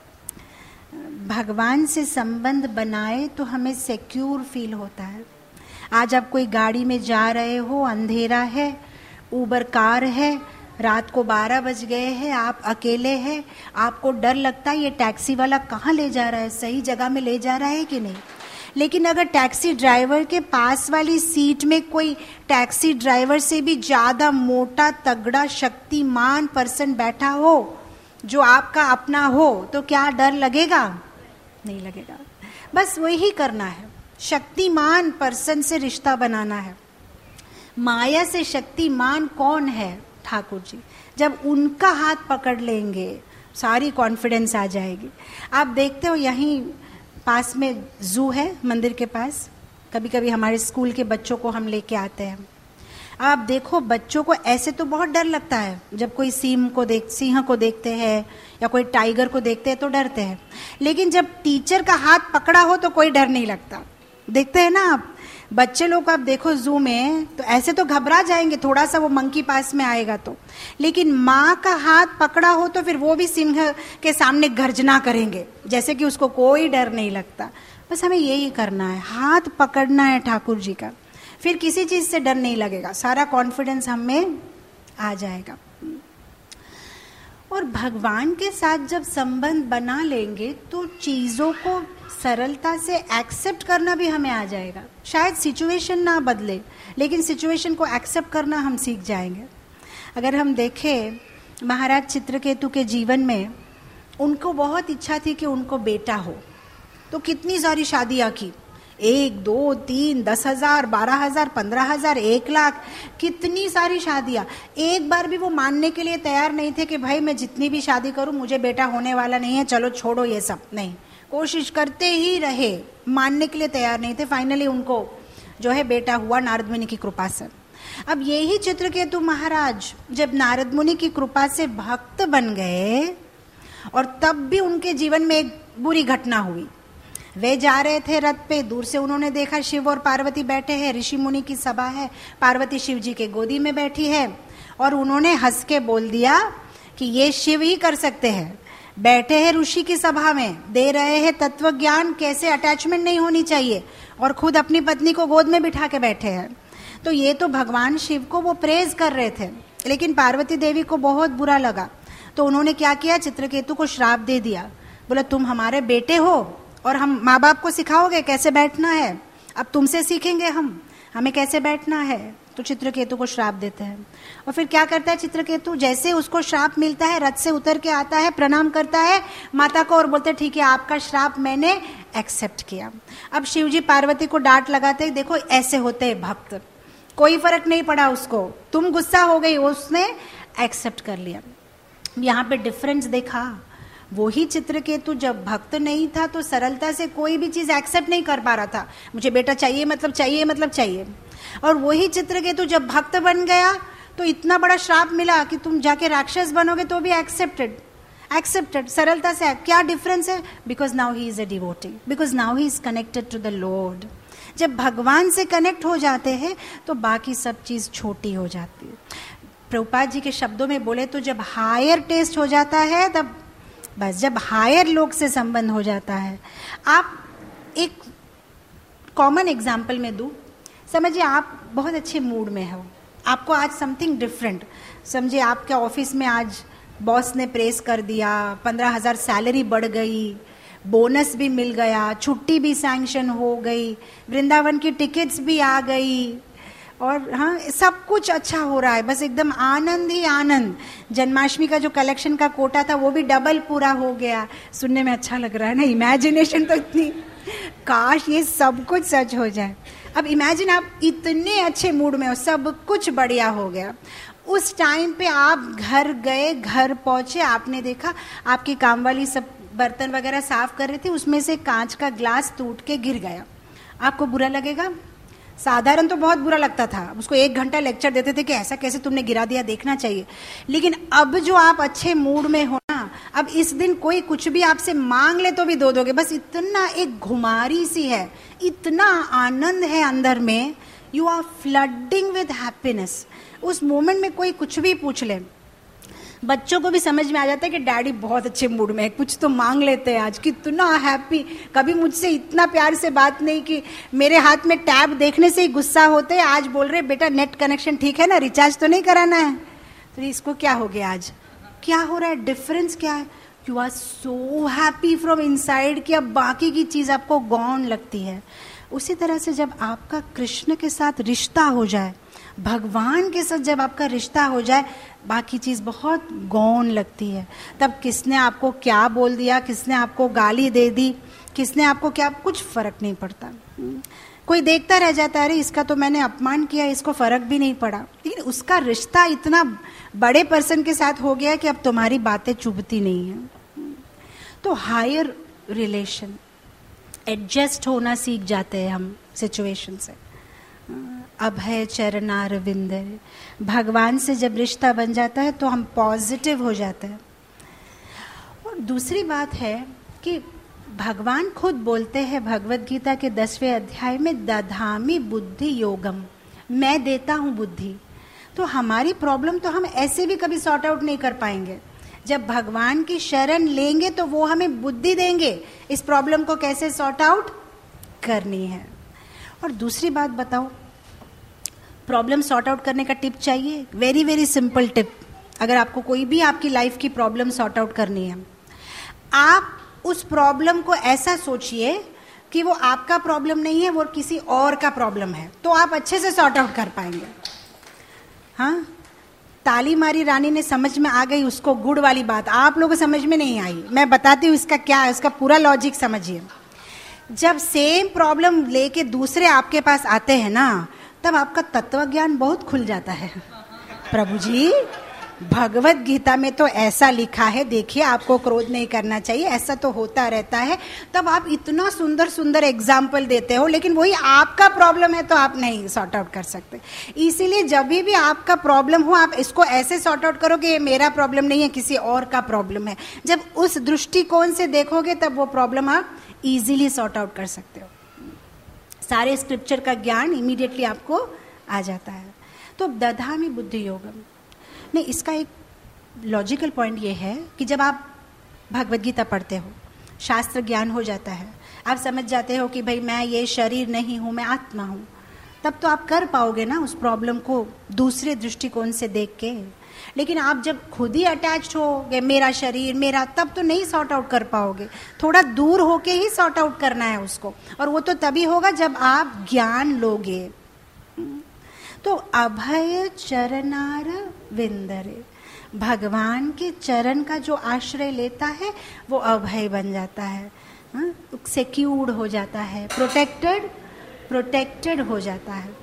भगवान से संबंध बनाए तो हमें सिक्योर फील होता है। आज आप कोई गाड़ी में जा रहे हो, अंधेरा है, उबर कार है, रात को 12 बज गए हैं, आप अकेले हैं, आपको डर लगता है ये टैक्सी वाला कहाँ ले जा रहा है, सही जगह में ले जा रहा है कि नहीं। लेकिन अगर टैक्सी ड्राइवर के पास वाली सीट में कोई टैक्सी ड्राइवर से भी ज़्यादा मोटा, तगड़ा, शक्तिमान पर्सन बैठा हो, जो आपका अपना हो, तो क्या डर लगेगा? नहीं लगेगा। बस वही करना है, शक्तिमान पर्सन से रिश्ता बनाना है। माया से शक्तिमान कौन है? ठाकुर जी। जब उनका हाथ पकड़ लेंगे सारी कॉन्फिडेंस आ जाएगी। आप देखते हो यहीं पास में जू है, मंदिर के पास, कभी कभी हमारे स्कूल के बच्चों को हम लेके आते हैं। आप देखो बच्चों को ऐसे तो बहुत डर लगता है, जब कोई सिंह को देखते हैं या कोई टाइगर को देखते हैं तो डरते हैं, लेकिन जब टीचर का हाथ पकड़ा हो तो कोई डर नहीं लगता। देखते हैं ना आप बच्चे लोग, आप देखो जू में तो ऐसे तो घबरा जाएंगे थोड़ा सा वो मंकी पास में आएगा तो, लेकिन माँ का हाथ पकड़ा हो तो फिर वो भी सिंह के सामने गर्जना करेंगे, जैसे कि उसको कोई डर नहीं लगता। बस हमें यही करना है, हाथ पकड़ना है ठाकुर जी का, फिर किसी चीज से डर नहीं लगेगा, सारा कॉन्फिडेंस हमें आ जाएगा। और भगवान के साथ जब संबंध बना लेंगे तो चीजों को सरलता से एक्सेप्ट करना भी हमें आ जाएगा। शायद सिचुएशन ना बदले, लेकिन सिचुएशन को एक्सेप्ट करना हम सीख जाएंगे। अगर हम देखें महाराज चित्रकेतु के जीवन में, उनको बहुत इच्छा थी कि उनको बेटा हो, तो कितनी सारी शादियां की, 1, 2, 3, 10,000, 12,000, 15,000, 1,00,000, कितनी सारी शादियां। एक बार भी वो मानने के लिए तैयार नहीं थे कि भाई मैं जितनी भी शादी करूं मुझे बेटा होने वाला नहीं है, चलो छोड़ो ये सब। नहीं, कोशिश करते ही रहे, मानने के लिए तैयार नहीं थे। फाइनली उनको जो है बेटा हुआ नारद मुनि की कृपा से। अब यही चित्रकेतु महाराज जब नारद मुनि की कृपा से भक्त बन गए, और तब भी उनके जीवन में एक बुरी घटना हुई। वे जा रहे थे रथ पे, दूर से उन्होंने देखा शिव और पार्वती बैठे हैं, ऋषि मुनि की सभा है, पार्वती शिव जी के गोदी में बैठी है, और उन्होंने हंस के बोल दिया कि ये शिव ही कर सकते हैं, बैठे हैं ऋषि की सभा में, दे रहे हैं तत्व ज्ञान, कैसे अटैचमेंट नहीं होनी चाहिए, और खुद अपनी पत्नी को गोद में बिठा के बैठे हैं। तो ये तो भगवान शिव को वो प्रेज कर रहे थे, लेकिन पार्वती देवी को बहुत बुरा लगा। तो उन्होंने क्या किया, चित्रकेतु को श्राप दे दिया, बोला तुम हमारे बेटे हो और हम माँ बाप को सिखाओगे कैसे बैठना है, अब तुमसे सीखेंगे हमें कैसे बैठना है। तो चित्रकेतु को श्राप देते हैं। और फिर क्या करता है चित्रकेतु, जैसे उसको श्राप मिलता है रथ से उतर के आता है, प्रणाम करता है माता को और बोलते हैं ठीक है आपका श्राप मैंने एक्सेप्ट किया। अब शिवजी पार्वती को डांट लगाते हैं, देखो ऐसे होते हैं भक्त, कोई फर्क नहीं पड़ा उसको, तुम गुस्सा हो गई, उसने एक्सेप्ट कर लिया। यहाँ पे डिफरेंस देखा, वही चित्रकेतु जब भक्त नहीं था तो सरलता से कोई भी चीज एक्सेप्ट नहीं कर पा रहा था, मुझे बेटा चाहिए मतलब चाहिए। और वही चित्रकेतु जब भक्त बन गया तो इतना बड़ा श्राप मिला कि तुम जाके राक्षस बनोगे तो भी एक्सेप्टेड सरलता से। क्या डिफरेंस है? Because now he is a devotee, because now he is connected to the lord. जब भगवान से कनेक्ट हो जाते हैं तो बाकी सब चीज छोटी हो जाती है। प्रभुपाद जी के शब्दों में बोले तो जब हायर टेस्ट हो जाता है, तब बस जब हायर लोग से संबंध हो जाता है। आप एक कॉमन एग्जाम्पल में दूं, समझिए आप बहुत अच्छे मूड में हो, आपको आज समथिंग डिफरेंट, समझिए आपके ऑफिस में आज बॉस ने प्रेस कर दिया, 15,000 सैलरी बढ़ गई, बोनस भी मिल गया, छुट्टी भी सैंक्शन हो गई, वृंदावन की टिकट्स भी आ गई, और हाँ सब कुछ अच्छा हो रहा है, बस एकदम आनंद ही आनंद। जन्माष्टमी का जो कलेक्शन का कोटा था वो भी डबल पूरा हो गया। सुनने में अच्छा लग रहा है ना, इमेजिनेशन तो इतनी, काश ये सब कुछ सच हो जाए। अब इमेजिन आप इतने अच्छे मूड में हो, सब कुछ बढ़िया हो गया, उस टाइम पे आप घर गए, घर पहुंचे, आपने देखा आपकी कामवाली सब बर्तन वगैरह साफ कर रही थी, उसमें से कांच का ग्लास टूट के गिर गया, आपको बुरा लगेगा? साधारण तो बहुत बुरा लगता था, उसको 1 घंटा लेक्चर देते थे कि ऐसा कैसे तुमने गिरा दिया, देखना चाहिए। लेकिन अब जो आप अच्छे मूड में हो ना, अब इस दिन कोई कुछ भी आपसे मांग ले तो भी दो दोगे, बस इतना एक घुमारी सी है, इतना आनंद है अंदर में, you are flooding with happiness. उस मोमेंट में कोई कुछ भी पूछ ले, बच्चों को भी समझ में आ जाता है कि डैडी बहुत अच्छे मूड में है, कुछ तो मांग लेते हैं आज, कितना हैप्पी। कभी मुझसे इतना प्यार से बात नहीं की, मेरे हाथ में टैब देखने से ही गुस्सा होते हैं, आज बोल रहे बेटा नेट कनेक्शन ठीक है ना, रिचार्ज तो नहीं कराना है। तो इसको क्या हो गया, आज क्या हो रहा है, डिफरेंस क्या है? You are so happy from inside कि अब बाकी की चीज आपको गौण लगती है। उसी तरह से जब आपका कृष्ण के साथ रिश्ता हो जाए, भगवान के साथ जब आपका रिश्ता हो जाए, बाकी चीज बहुत गौण लगती है। तब किसने आपको क्या बोल दिया, किसने आपको गाली दे दी, किसने आपको क्या, कुछ फर्क नहीं पड़ता। कोई देखता रह जाता है, अरे इसका तो मैंने अपमान किया, इसको फर्क भी नहीं पड़ा। लेकिन उसका रिश्ता इतना बड़े पर्सन के साथ हो गया कि अब तुम्हारी बातें चुभती नहीं है। तो हायर रिलेशन, एडजस्ट होना सीख जाते हैं हम सिचुएशन से। अभय चरणार विंद, भगवान से जब रिश्ता बन जाता है तो हम पॉजिटिव हो जाते हैं। और दूसरी बात है कि भगवान खुद बोलते हैं भगवत गीता के 10वें अध्याय में, दधामि बुद्धि योगम, मैं देता हूँ बुद्धि। तो हमारी प्रॉब्लम तो हम ऐसे भी कभी सॉर्ट आउट नहीं कर पाएंगे, जब भगवान की शरण लेंगे तो वो हमें बुद्धि देंगे इस प्रॉब्लम को कैसे सॉर्ट आउट करनी है। और दूसरी बात बताओ, प्रॉब्लम सॉर्ट आउट करने का टिप चाहिए, वेरी वेरी सिंपल टिप। अगर आपको कोई भी आपकी लाइफ की प्रॉब्लम सॉर्ट आउट करनी है, आप उस प्रॉब्लम को ऐसा सोचिए कि वो आपका प्रॉब्लम नहीं है, वो किसी और का प्रॉब्लम है, तो आप अच्छे से सॉर्ट आउट कर पाएंगे। हाँ, ताली मारी रानी ने समझ में आ गई उसको गुड़ वाली बात, आप लोगों को समझ में नहीं आई। मैं बताती हूँ इसका क्या है, उसका पूरा लॉजिक समझिए। जब सेम प्रॉब्लम लेके दूसरे आपके पास आते हैं ना, तब आपका तत्व ज्ञान बहुत खुल जाता है। प्रभु जी, भगवत गीता में तो ऐसा लिखा है, देखिए आपको क्रोध नहीं करना चाहिए, ऐसा तो होता रहता है। तब आप इतना सुंदर सुंदर एग्जाम्पल देते हो, लेकिन वही आपका प्रॉब्लम है तो आप नहीं सॉर्ट आउट कर सकते। इसीलिए जब भी आपका प्रॉब्लम हो, आप इसको ऐसे सॉर्ट आउट करो कि ये मेरा प्रॉब्लम नहीं है, किसी और का प्रॉब्लम है। जब उस दृष्टिकोण से देखोगे तब वो प्रॉब्लम आप इजीली सॉर्ट आउट कर सकते हो। सारे स्क्रिप्चर का ज्ञान इमीडिएटली आपको आ जाता है। तो दधामि बुद्धि योगम नहीं, इसका एक लॉजिकल पॉइंट ये है कि जब आप भगवत गीता पढ़ते हो, शास्त्र ज्ञान हो जाता है, आप समझ जाते हो कि भाई मैं ये शरीर नहीं हूँ, मैं आत्मा हूँ, तब तो आप कर पाओगे ना उस प्रॉब्लम को दूसरे दृष्टिकोण से देख के। लेकिन आप जब खुद ही अटैच्ड होगे, मेरा शरीर मेरा, तब तो नहीं सॉर्ट आउट कर पाओगे। थोड़ा दूर होके ही सॉर्ट आउट करना है उसको, और वो तो तभी होगा जब आप ज्ञान लोगे। तो अभय चरणार विंदरे, भगवान के चरण का जो आश्रय लेता है वो अभय बन जाता है, सिक्योर्ड हो जाता है, प्रोटेक्टेड हो जाता है।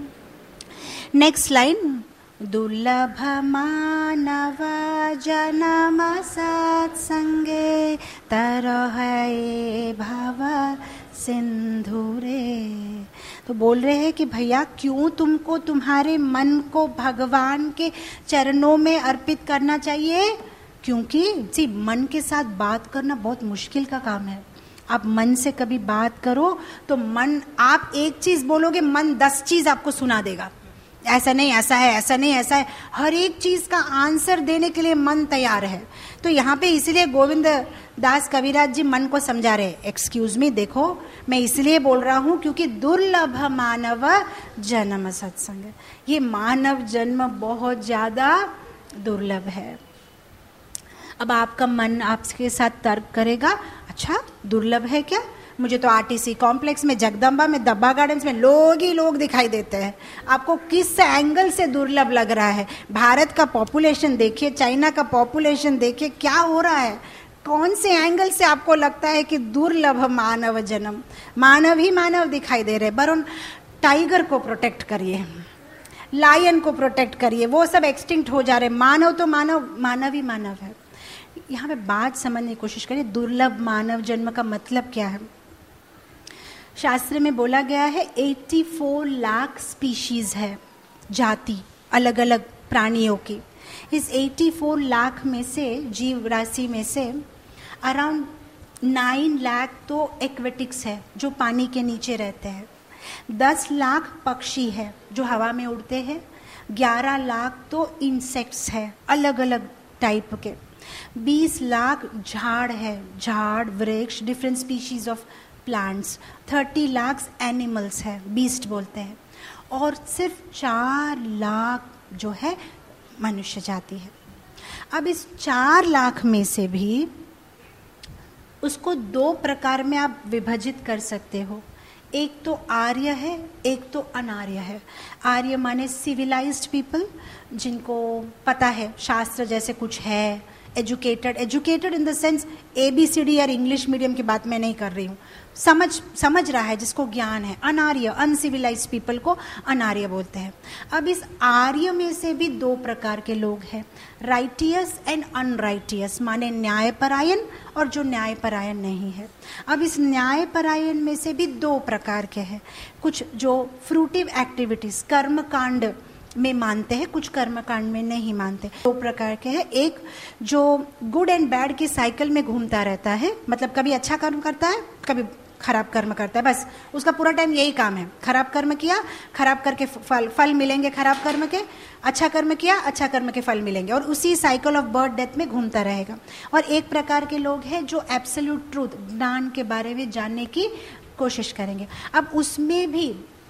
नेक्स्ट लाइन, दुर्लभ मानव जन्म सत्संगे तरहे भव सिंधुरे। तो बोल रहे हैं कि भैया क्यों तुमको तुम्हारे मन को भगवान के चरणों में अर्पित करना चाहिए, क्योंकि मन के साथ बात करना बहुत मुश्किल का काम है। आप मन से कभी बात करो तो मन, आप एक चीज बोलोगे, मन 10 चीज आपको सुना देगा। ऐसा नहीं ऐसा है, ऐसा नहीं ऐसा है, हर एक चीज का आंसर देने के लिए मन तैयार है। तो यहाँ पे इसलिए गोविंद दास कविराज जी मन को समझा रहे, एक्सक्यूज मी, देखो मैं इसलिए बोल रहा हूँ क्योंकि दुर्लभ मानव जन्म सत्संग, ये मानव जन्म बहुत ज्यादा दुर्लभ है। अब आपका मन आपके साथ तर्क करेगा, अच्छा दुर्लभ है क्या, मुझे तो आरटीसी कॉम्प्लेक्स में, जगदम्बा में, दब्बा गार्डन्स में लोग ही लोग दिखाई देते हैं। आपको किस एंगल से दुर्लभ लग रहा है? भारत का पॉपुलेशन देखिए, चाइना का पॉपुलेशन देखिए, क्या हो रहा है, कौन से एंगल से आपको लगता है कि दुर्लभ मानव जन्म? मानव ही मानव दिखाई दे रहे। वरुण, टाइगर को प्रोटेक्ट करिए, लायन को प्रोटेक्ट करिए, वो सब एक्सटिंक्ट हो जा रहे। मानव तो मानव, मानव ही मानव है। यहाँ पे बात समझने की कोशिश करिए, दुर्लभ मानव जन्म का मतलब क्या है? शास्त्र में बोला गया है 84 लाख स्पीशीज है, जाति अलग अलग प्राणियों की। इस 84 लाख में से, जीव राशि में से अराउंड 9 लाख तो एक्वेटिक्स है, जो पानी के नीचे रहते हैं। 10 लाख पक्षी है जो हवा में उड़ते हैं। 11 लाख तो इंसेक्ट्स है, अलग अलग टाइप के। 20 लाख झाड़ है, झाड़ वृक्ष, different species of plants. 30 lakh animals है, बीस्ट बोलते हैं। और सिर्फ 4 लाख जो है मनुष्य जाति है। अब इस 4 लाख में से भी उसको 2 प्रकार में आप विभाजित कर सकते हो। एक तो आर्य है, एक तो अनार्य है। आर्य माने सिविलाइज्ड पीपल, जिनको पता है शास्त्र जैसे कुछ है, educated in the sense ABCD और इंग्लिश मीडियम की बात मैं नहीं कर रही हूँ, समझ रहा है, जिसको ज्ञान है। अनार्य, अनसिविलाइज्ड पीपल को अनार्य बोलते हैं। अब इस आर्य में से भी 2 प्रकार के लोग हैं, राइटियस एंड अनराइटियस, माने न्यायपरायण और जो न्यायपरायण नहीं है। अब इस न्यायपरायण में से भी 2 प्रकार के हैं। कुछ जो फ्रूटिव एक्टिविटीज, कर्म कांड में मानते हैं, कुछ कर्मकांड में नहीं मानते। 2 प्रकार के हैं। एक जो गुड एंड बैड की साइकिल में घूमता रहता है, मतलब कभी अच्छा कर्म करता है, कभी खराब कर्म करता है, बस उसका पूरा टाइम यही काम है। खराब कर्म किया, खराब करके फल मिलेंगे खराब कर्म के, अच्छा कर्म किया, अच्छा कर्म के फल मिलेंगे, और उसी साइकिल ऑफ बर्थ डेथ में घूमता रहेगा। और एक प्रकार के लोग हैं जो एब्सोल्यूट ट्रूथ, ज्ञान के बारे में जानने की कोशिश करेंगे। अब उसमें भी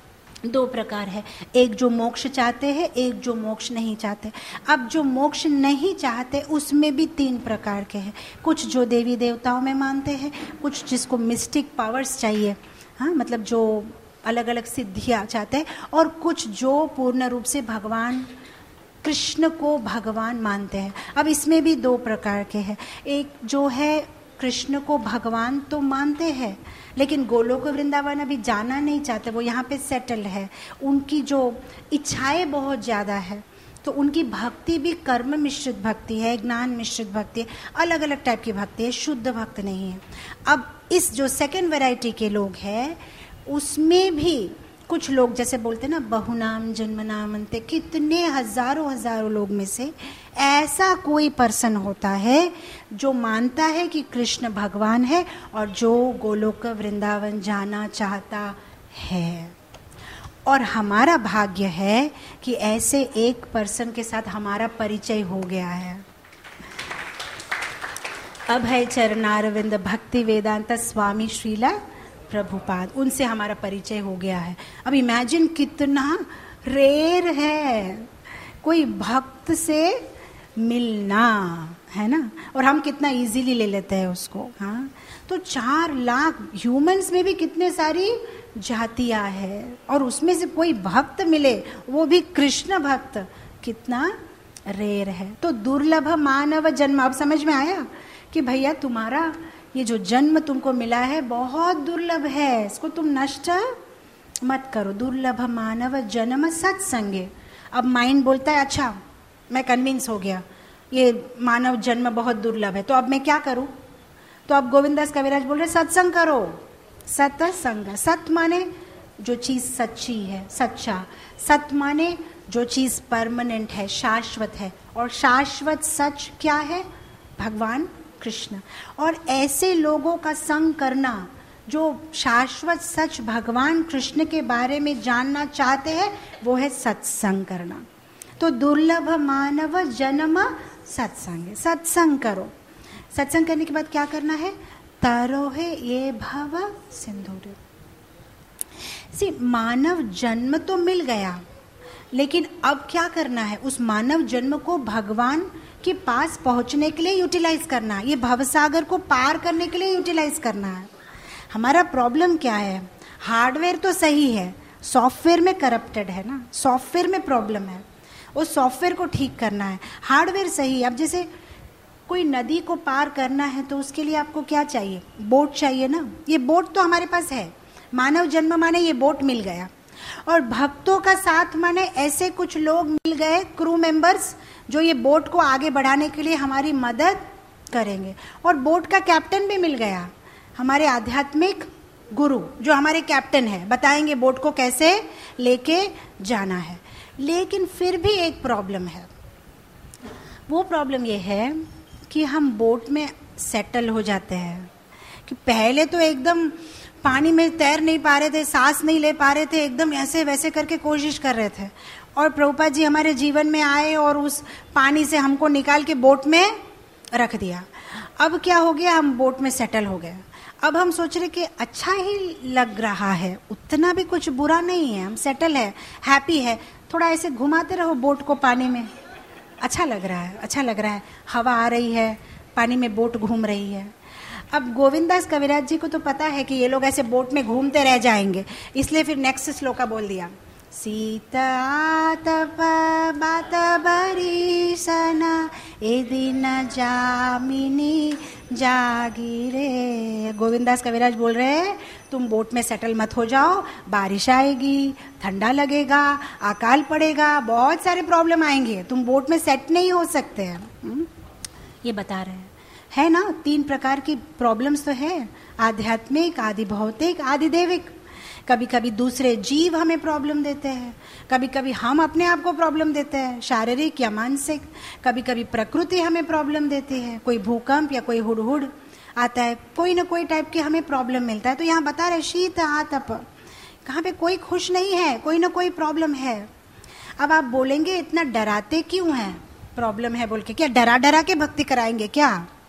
2 प्रकार है, एक जो मोक्ष चाहते हैं, एक जो मोक्ष नहीं चाहते। अब जो मोक्ष नहीं चाहते उसमें भी 3 प्रकार के हैं। कुछ जो देवी देवताओं में मानते हैं, कुछ जिसको मिस्टिक पावर्स चाहिए, हाँ मतलब जो अलग अलग सिद्धियाँ चाहते हैं, और कुछ जो पूर्ण रूप से भगवान कृष्ण को भगवान मानते हैं। अब इसमें भी 2 प्रकार के हैं। एक जो है कृष्ण को भगवान तो मानते हैं, लेकिन गोलोक वृंदावन अभी जाना नहीं चाहते, वो यहाँ पे सेटल है। उनकी जो इच्छाएं बहुत ज़्यादा है, तो उनकी भक्ति भी कर्म मिश्रित भक्ति है, ज्ञान मिश्रित भक्ति है, अलग अलग टाइप की भक्ति है, शुद्ध भक्त नहीं है। अब इस जो सेकेंड वैरायटी के लोग हैं, उसमें भी कुछ लोग जैसे बोलते हैं ना, बहुनाम जन्म नामन्ते, कितने हजारों लोग में से ऐसा कोई पर्सन होता है जो मानता है कि कृष्ण भगवान है और जो गोलोक वृंदावन जाना चाहता है। और हमारा भाग्य है कि ऐसे एक पर्सन के साथ हमारा परिचय हो गया है। अब है चरणारविंद भक्ति वेदांत स्वामी श्रीला प्रभुपाद, उनसे हमारा परिचय हो गया है। अब इमेजिन कितना रेयर है कोई भक्त से मिलना, है ना, और हम कितना इजीली ले लेते हैं उसको। हाँ, तो 4 लाख ह्यूमंस में भी कितने सारी जातियां हैं, और उसमें से कोई भक्त मिले, वो भी कृष्ण भक्त, कितना रेयर है। तो दुर्लभ मानव जन्म, अब समझ में आया कि भैया तुम्हारा ये जो जन्म तुमको मिला है बहुत दुर्लभ है, इसको तुम नष्ट मत करो। दुर्लभ मानव जन्म सत्संगे। अब माइंड बोलता है अच्छा मैं कन्विंस हो गया ये मानव जन्म बहुत दुर्लभ है, तो अब मैं क्या करूं? तो अब गोविंदास कविराज बोल रहे सत्संग करो। सत्संग, सत माने जो चीज सच्ची है, सच्चा। सत माने जो चीज परमानेंट है, शाश्वत है, और शाश्वत सच क्या है? भगवान कृष्ण। और ऐसे लोगों का संग करना जो शाश्वत सच भगवान कृष्ण के बारे में जानना चाहते हैं वो है सत्संग करना। तो दुर्लभ मानव जन्म सत्संग, सत्संग करो। सत्संग करने के बाद क्या करना है? तरोहे ये भव सिंधुरे। मानव जन्म तो मिल गया, लेकिन अब क्या करना है? उस मानव जन्म को भगवान के पास पहुंचने के लिए यूटिलाइज करना है, ये भवसागर को पार करने के लिए यूटिलाइज करना है। हमारा प्रॉब्लम क्या है? हार्डवेयर तो सही है, सॉफ्टवेयर में करप्टेड है ना, सॉफ्टवेयर में प्रॉब्लम है, उस सॉफ्टवेयर को ठीक करना है। हार्डवेयर सही है। अब जैसे कोई नदी को पार करना है तो उसके लिए आपको क्या चाहिए? बोट चाहिए ना। ये बोट तो हमारे पास है, मानव जन्म माने ये बोट मिल गया, और भक्तों का साथ माने ऐसे कुछ लोग मिल गए, क्रू मेंबर्स, जो ये बोट को आगे बढ़ाने के लिए हमारी मदद करेंगे। और बोट का कैप्टन भी मिल गया, हमारे आध्यात्मिक गुरु जो हमारे कैप्टन है, बताएंगे बोट को कैसे लेके जाना है। लेकिन फिर भी एक प्रॉब्लम है। वो प्रॉब्लम ये है कि हम बोट में सेटल हो जाते हैं कि पहले तो एकदम पानी में तैर नहीं पा रहे थे, सांस नहीं ले पा रहे थे, एकदम ऐसे वैसे करके कोशिश कर रहे थे, और प्रभुपाद जी हमारे जीवन में आए और उस पानी से हमको निकाल के बोट में रख दिया। अब क्या हो गया? हम बोट में सेटल हो गए। अब हम सोच रहे कि अच्छा ही लग रहा है, उतना भी कुछ बुरा नहीं है, हम सेटल है, हैप्पी है, थोड़ा ऐसे घुमाते रहो बोट को पानी में, अच्छा लग रहा है, अच्छा लग रहा है, हवा आ रही है, पानी में बोट घूम रही है। अब गोविंदास कविराज जी को तो पता है कि ये लोग ऐसे बोट में घूमते रह जाएंगे, इसलिए फिर नेक्स्ट श्लोका बोल दिया, सीता तप बात बरी सना ए दिन जामिनी जागीरे। गोविंदास कविराज बोल रहे हैं तुम बोट में सेटल मत हो जाओ, बारिश आएगी, ठंडा लगेगा, अकाल पड़ेगा, बहुत सारे प्रॉब्लम आएंगे, तुम बोट में सेट नहीं हो सकते हैं। ये बता रहे हैं, है ना? 3 प्रकार की प्रॉब्लम्स तो है, आध्यात्मिक, आदि भौतिक, आदि देविक। कभी कभी दूसरे जीव हमें प्रॉब्लम देते हैं, कभी कभी हम अपने आप को प्रॉब्लम देते हैं, शारीरिक या मानसिक। कभी कभी प्रकृति हमें प्रॉब्लम देती है, कोई भूकंप या कोई हुडहुड आता है, कोई ना कोई टाइप की हमें प्रॉब्लम मिलता है। तो यहाँ बता रहे शीत आतप, कहाँ पे कोई खुश नहीं है, कोई ना कोई प्रॉब्लम है। अब आप बोलेंगे इतना डराते क्यों हैं? प्रॉब्लम है बोल के क्या डरा डरा के भक्ति कराएंगे क्या?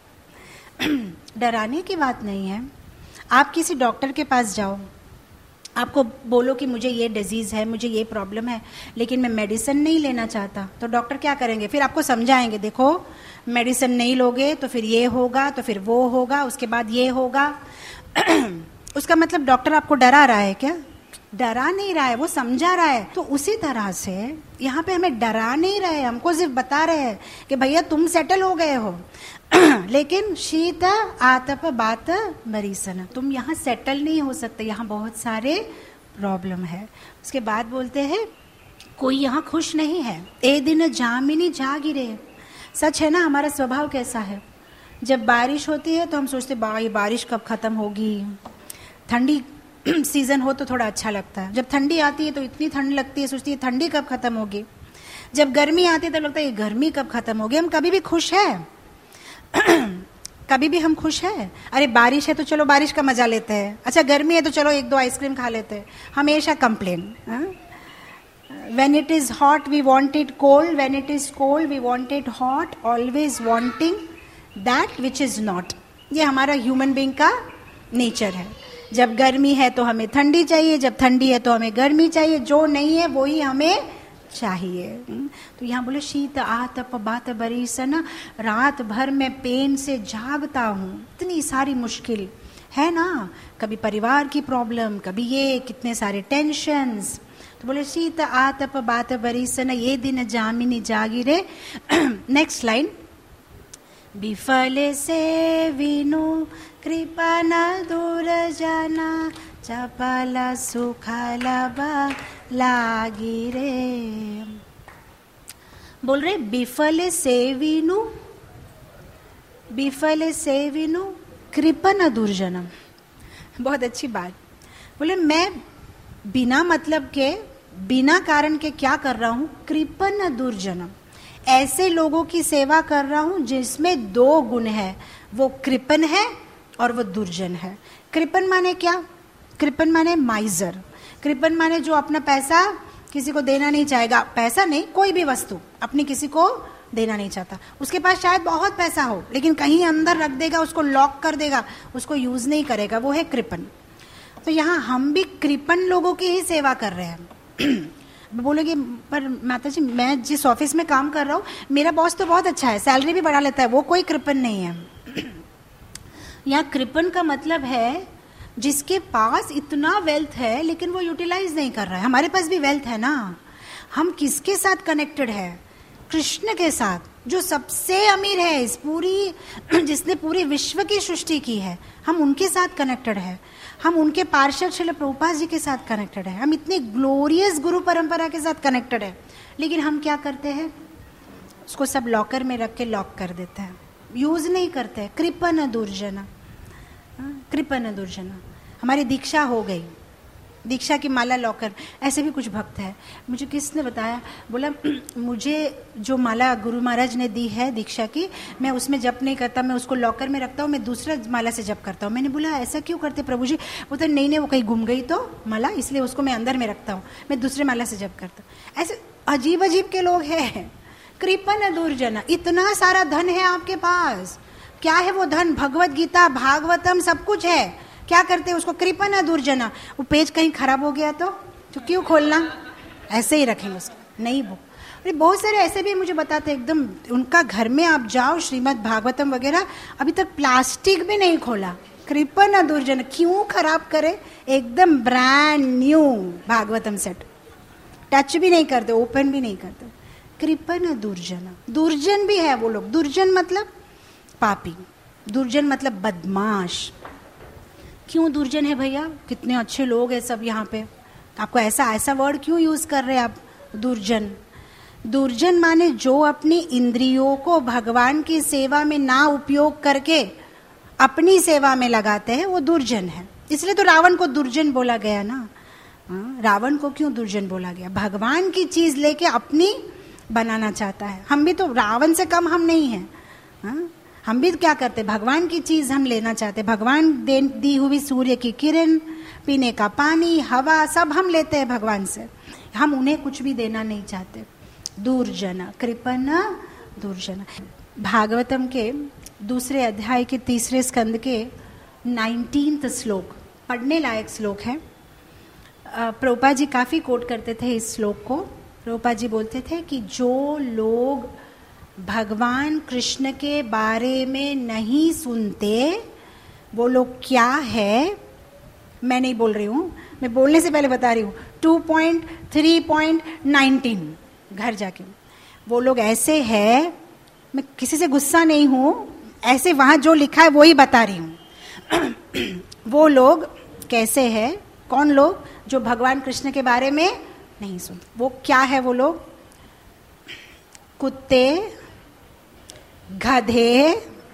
डराने की बात नहीं है। आप किसी डॉक्टर के पास जाओ, आपको बोलो कि मुझे ये डिजीज़ है, मुझे ये प्रॉब्लम है, लेकिन मैं मेडिसिन नहीं लेना चाहता, तो डॉक्टर क्या करेंगे? फिर आपको समझाएंगे, देखो मेडिसिन नहीं लोगे तो फिर ये होगा, तो फिर वो होगा, उसके बाद ये होगा। उसका मतलब डॉक्टर आपको डरा रहा है क्या? डरा नहीं रहा है, वो समझा रहा है। तो उसी तरह से यहाँ पे हमें डरा नहीं रहे, हमको सिर्फ बता रहे हैं कि भैया तुम सेटल हो गए हो, लेकिन शीत आतप बात मरीसन, तुम यहाँ सेटल नहीं हो सकते, यहाँ बहुत सारे प्रॉब्लम है। उसके बाद बोलते हैं कोई यहाँ खुश नहीं है, ए दिन जामिनी जागिरे। सच है ना, हमारा स्वभाव कैसा है? जब बारिश होती है तो हम सोचते ये बारिश कब खत्म होगी। ठंडी सीजन हो तो थोड़ा अच्छा लगता है, जब ठंडी आती है तो इतनी ठंड लगती है, सोचती है ठंडी कब खत्म होगी। जब गर्मी आती है तो लगता है ये गर्मी कब खत्म होगी। हम कभी भी खुश है? कभी भी हम खुश है? अरे बारिश है तो चलो बारिश का मजा लेते हैं, अच्छा गर्मी है तो चलो 1-2 आइसक्रीम खा लेते हैं। हमेशा complain. When it is hot we want it cold, when it is cold we want it hot, always wanting that which is not। ये हमारा ह्यूमन बीइंग का नेचर है। जब गर्मी है तो हमें ठंडी चाहिए, जब ठंडी है तो हमें गर्मी चाहिए, जो नहीं है वो ही हमें चाहिए। तो यहाँ बोले शीत आतप बात बरीसन, रात भर में पेन से जागता हूँ, इतनी सारी मुश्किल है ना, कभी परिवार की प्रॉब्लम, कभी ये कितने सारे टेंशन्स। तो बोले शीत आतप बात बरीसन, ये दिन जामिनी जागिरे। नेक्स्ट लाइन, विफल से विनु कृपा न दूर जाना, चपल सुखल लागी रे। बोल रहे विफल से विनु, विफल से विनु कृपा न दुर्जनम। बहुत अच्छी बात। बोले मैं बिना मतलब के, बिना कारण के क्या कर रहा हूँ? कृपन दुर्जनम, ऐसे लोगों की सेवा कर रहा हूँ जिसमें 2 गुण है, वो कृपन है और वो दुर्जन है। कृपण माने क्या? कृपण माने माइजर। कृपण माने जो अपना पैसा किसी को देना नहीं चाहेगा। पैसा नहीं, कोई भी वस्तु अपनी किसी को देना नहीं चाहता। उसके पास शायद बहुत पैसा हो लेकिन कहीं अंदर रख देगा, उसको लॉक कर देगा, उसको यूज नहीं करेगा, वो है कृपण। तो यहाँ हम भी कृपण लोगों की ही सेवा कर रहे हैं। बोलोगे पर माता जी मैं जिस ऑफिस में काम कर रहा हूँ मेरा बॉस तो बहुत अच्छा है, सैलरी भी बढ़ा लेता है, वो कोई कृपण नहीं है। यहाँ कृपण का मतलब है जिसके पास इतना वेल्थ है लेकिन वो यूटिलाइज नहीं कर रहा है। हमारे पास भी वेल्थ है ना, हम किसके साथ कनेक्टेड है? कृष्ण के साथ, जो सबसे अमीर है इस पूरी, जिसने पूरी विश्व की सृष्टि की है, हम उनके साथ कनेक्टेड है। हम उनके पार्षद श्रील प्रभुपाद जी के साथ कनेक्टेड है। हम इतने ग्लोरियस गुरु परंपरा के साथ कनेक्टेड है, लेकिन हम क्या करते हैं? उसको सब लॉकर में रख के लॉक कर देते हैं, यूज नहीं करते। कृपण दुर्जना, कृपण दुर्जना। हमारी दीक्षा हो गई, दीक्षा की माला लॉकर। ऐसे भी कुछ भक्त है, मुझे किसने बताया, बोला मुझे जो माला गुरु महाराज ने दी है दीक्षा की, मैं उसमें जप नहीं करता, मैं उसको लॉकर में रखता हूँ, मैं दूसरा माला से जप करता हूँ। मैंने बोला ऐसा क्यों करते प्रभु जी? वो तो नहीं वो कहीं गुम गई तो माला, इसलिए उसको मैं अंदर में रखता हूँ, मैं दूसरे माला से जप करता हूँ। ऐसे अजीब अजीब के लोग हैं। कृपण दुर्जना। इतना सारा धन है आपके पास, क्या है वो धन? भगवत गीता, भागवतम, सब कुछ है। क्या करते हैं उसको? कृपण दुर्जना। वो पेज कहीं खराब हो गया तो क्यों खोलना? ऐसे ही रखेंगे उसको, नहीं वो। अरे बहुत सारे ऐसे भी मुझे बताते एकदम, उनका घर में आप जाओ, श्रीमद् भागवतम वगैरह अभी तक प्लास्टिक भी नहीं खोला। कृपण दुर्जना, क्यों खराब करे? एकदम brand new Bhagavatam set, touch भी नहीं करते, ओपन भी नहीं करते। कृपण दुर्जना। दुर्जन भी है वो लोग। दुर्जन मतलब पापी, दुर्जन मतलब बदमाश। क्यों दुर्जन है भैया? कितने अच्छे लोग हैं सब यहाँ पे, आपको ऐसा वर्ड क्यों यूज कर रहे हैं आप? दुर्जन। दुर्जन माने जो अपनी इंद्रियों को भगवान की सेवा में ना उपयोग करके अपनी सेवा में लगाते हैं, वो दुर्जन है। इसलिए तो रावण को दुर्जन बोला गया ना। रावण को क्यों दुर्जन बोला गया? भगवान की चीज लेके अपनी बनाना चाहता है। हम भी तो रावण से कम हम नहीं हैं। हम भी क्या करते? भगवान की चीज हम लेना चाहते। भगवान दी हुई सूर्य की किरण, पीने का पानी, हवा, सब हम लेते हैं भगवान से। हम उन्हें कुछ भी देना नहीं चाहते। दुर्जना, कृपण दुर्जना। भागवतम के दूसरे अध्याय के 3 स्कंद के 19 श्लोक पढ़ने लायक श्लोक है। प्रभुपाद जी काफी कोट करते थे इस श्लोक को। प्रभुपाद जी बोलते थे कि जो लोग भगवान कृष्ण के बारे में नहीं सुनते वो लोग क्या है, मैं नहीं बोल रही हूँ, मैं बोलने से पहले बता रही हूँ। 2.3.19 घर जाके वो लोग ऐसे है, मैं किसी से गुस्सा नहीं हूँ, ऐसे वहाँ जो लिखा है वो ही बता रही हूँ। वो लोग कैसे है? कौन लोग? जो भगवान कृष्ण के बारे में नहीं सुनते। वो क्या है? वो लोग कुत्ते, गधे,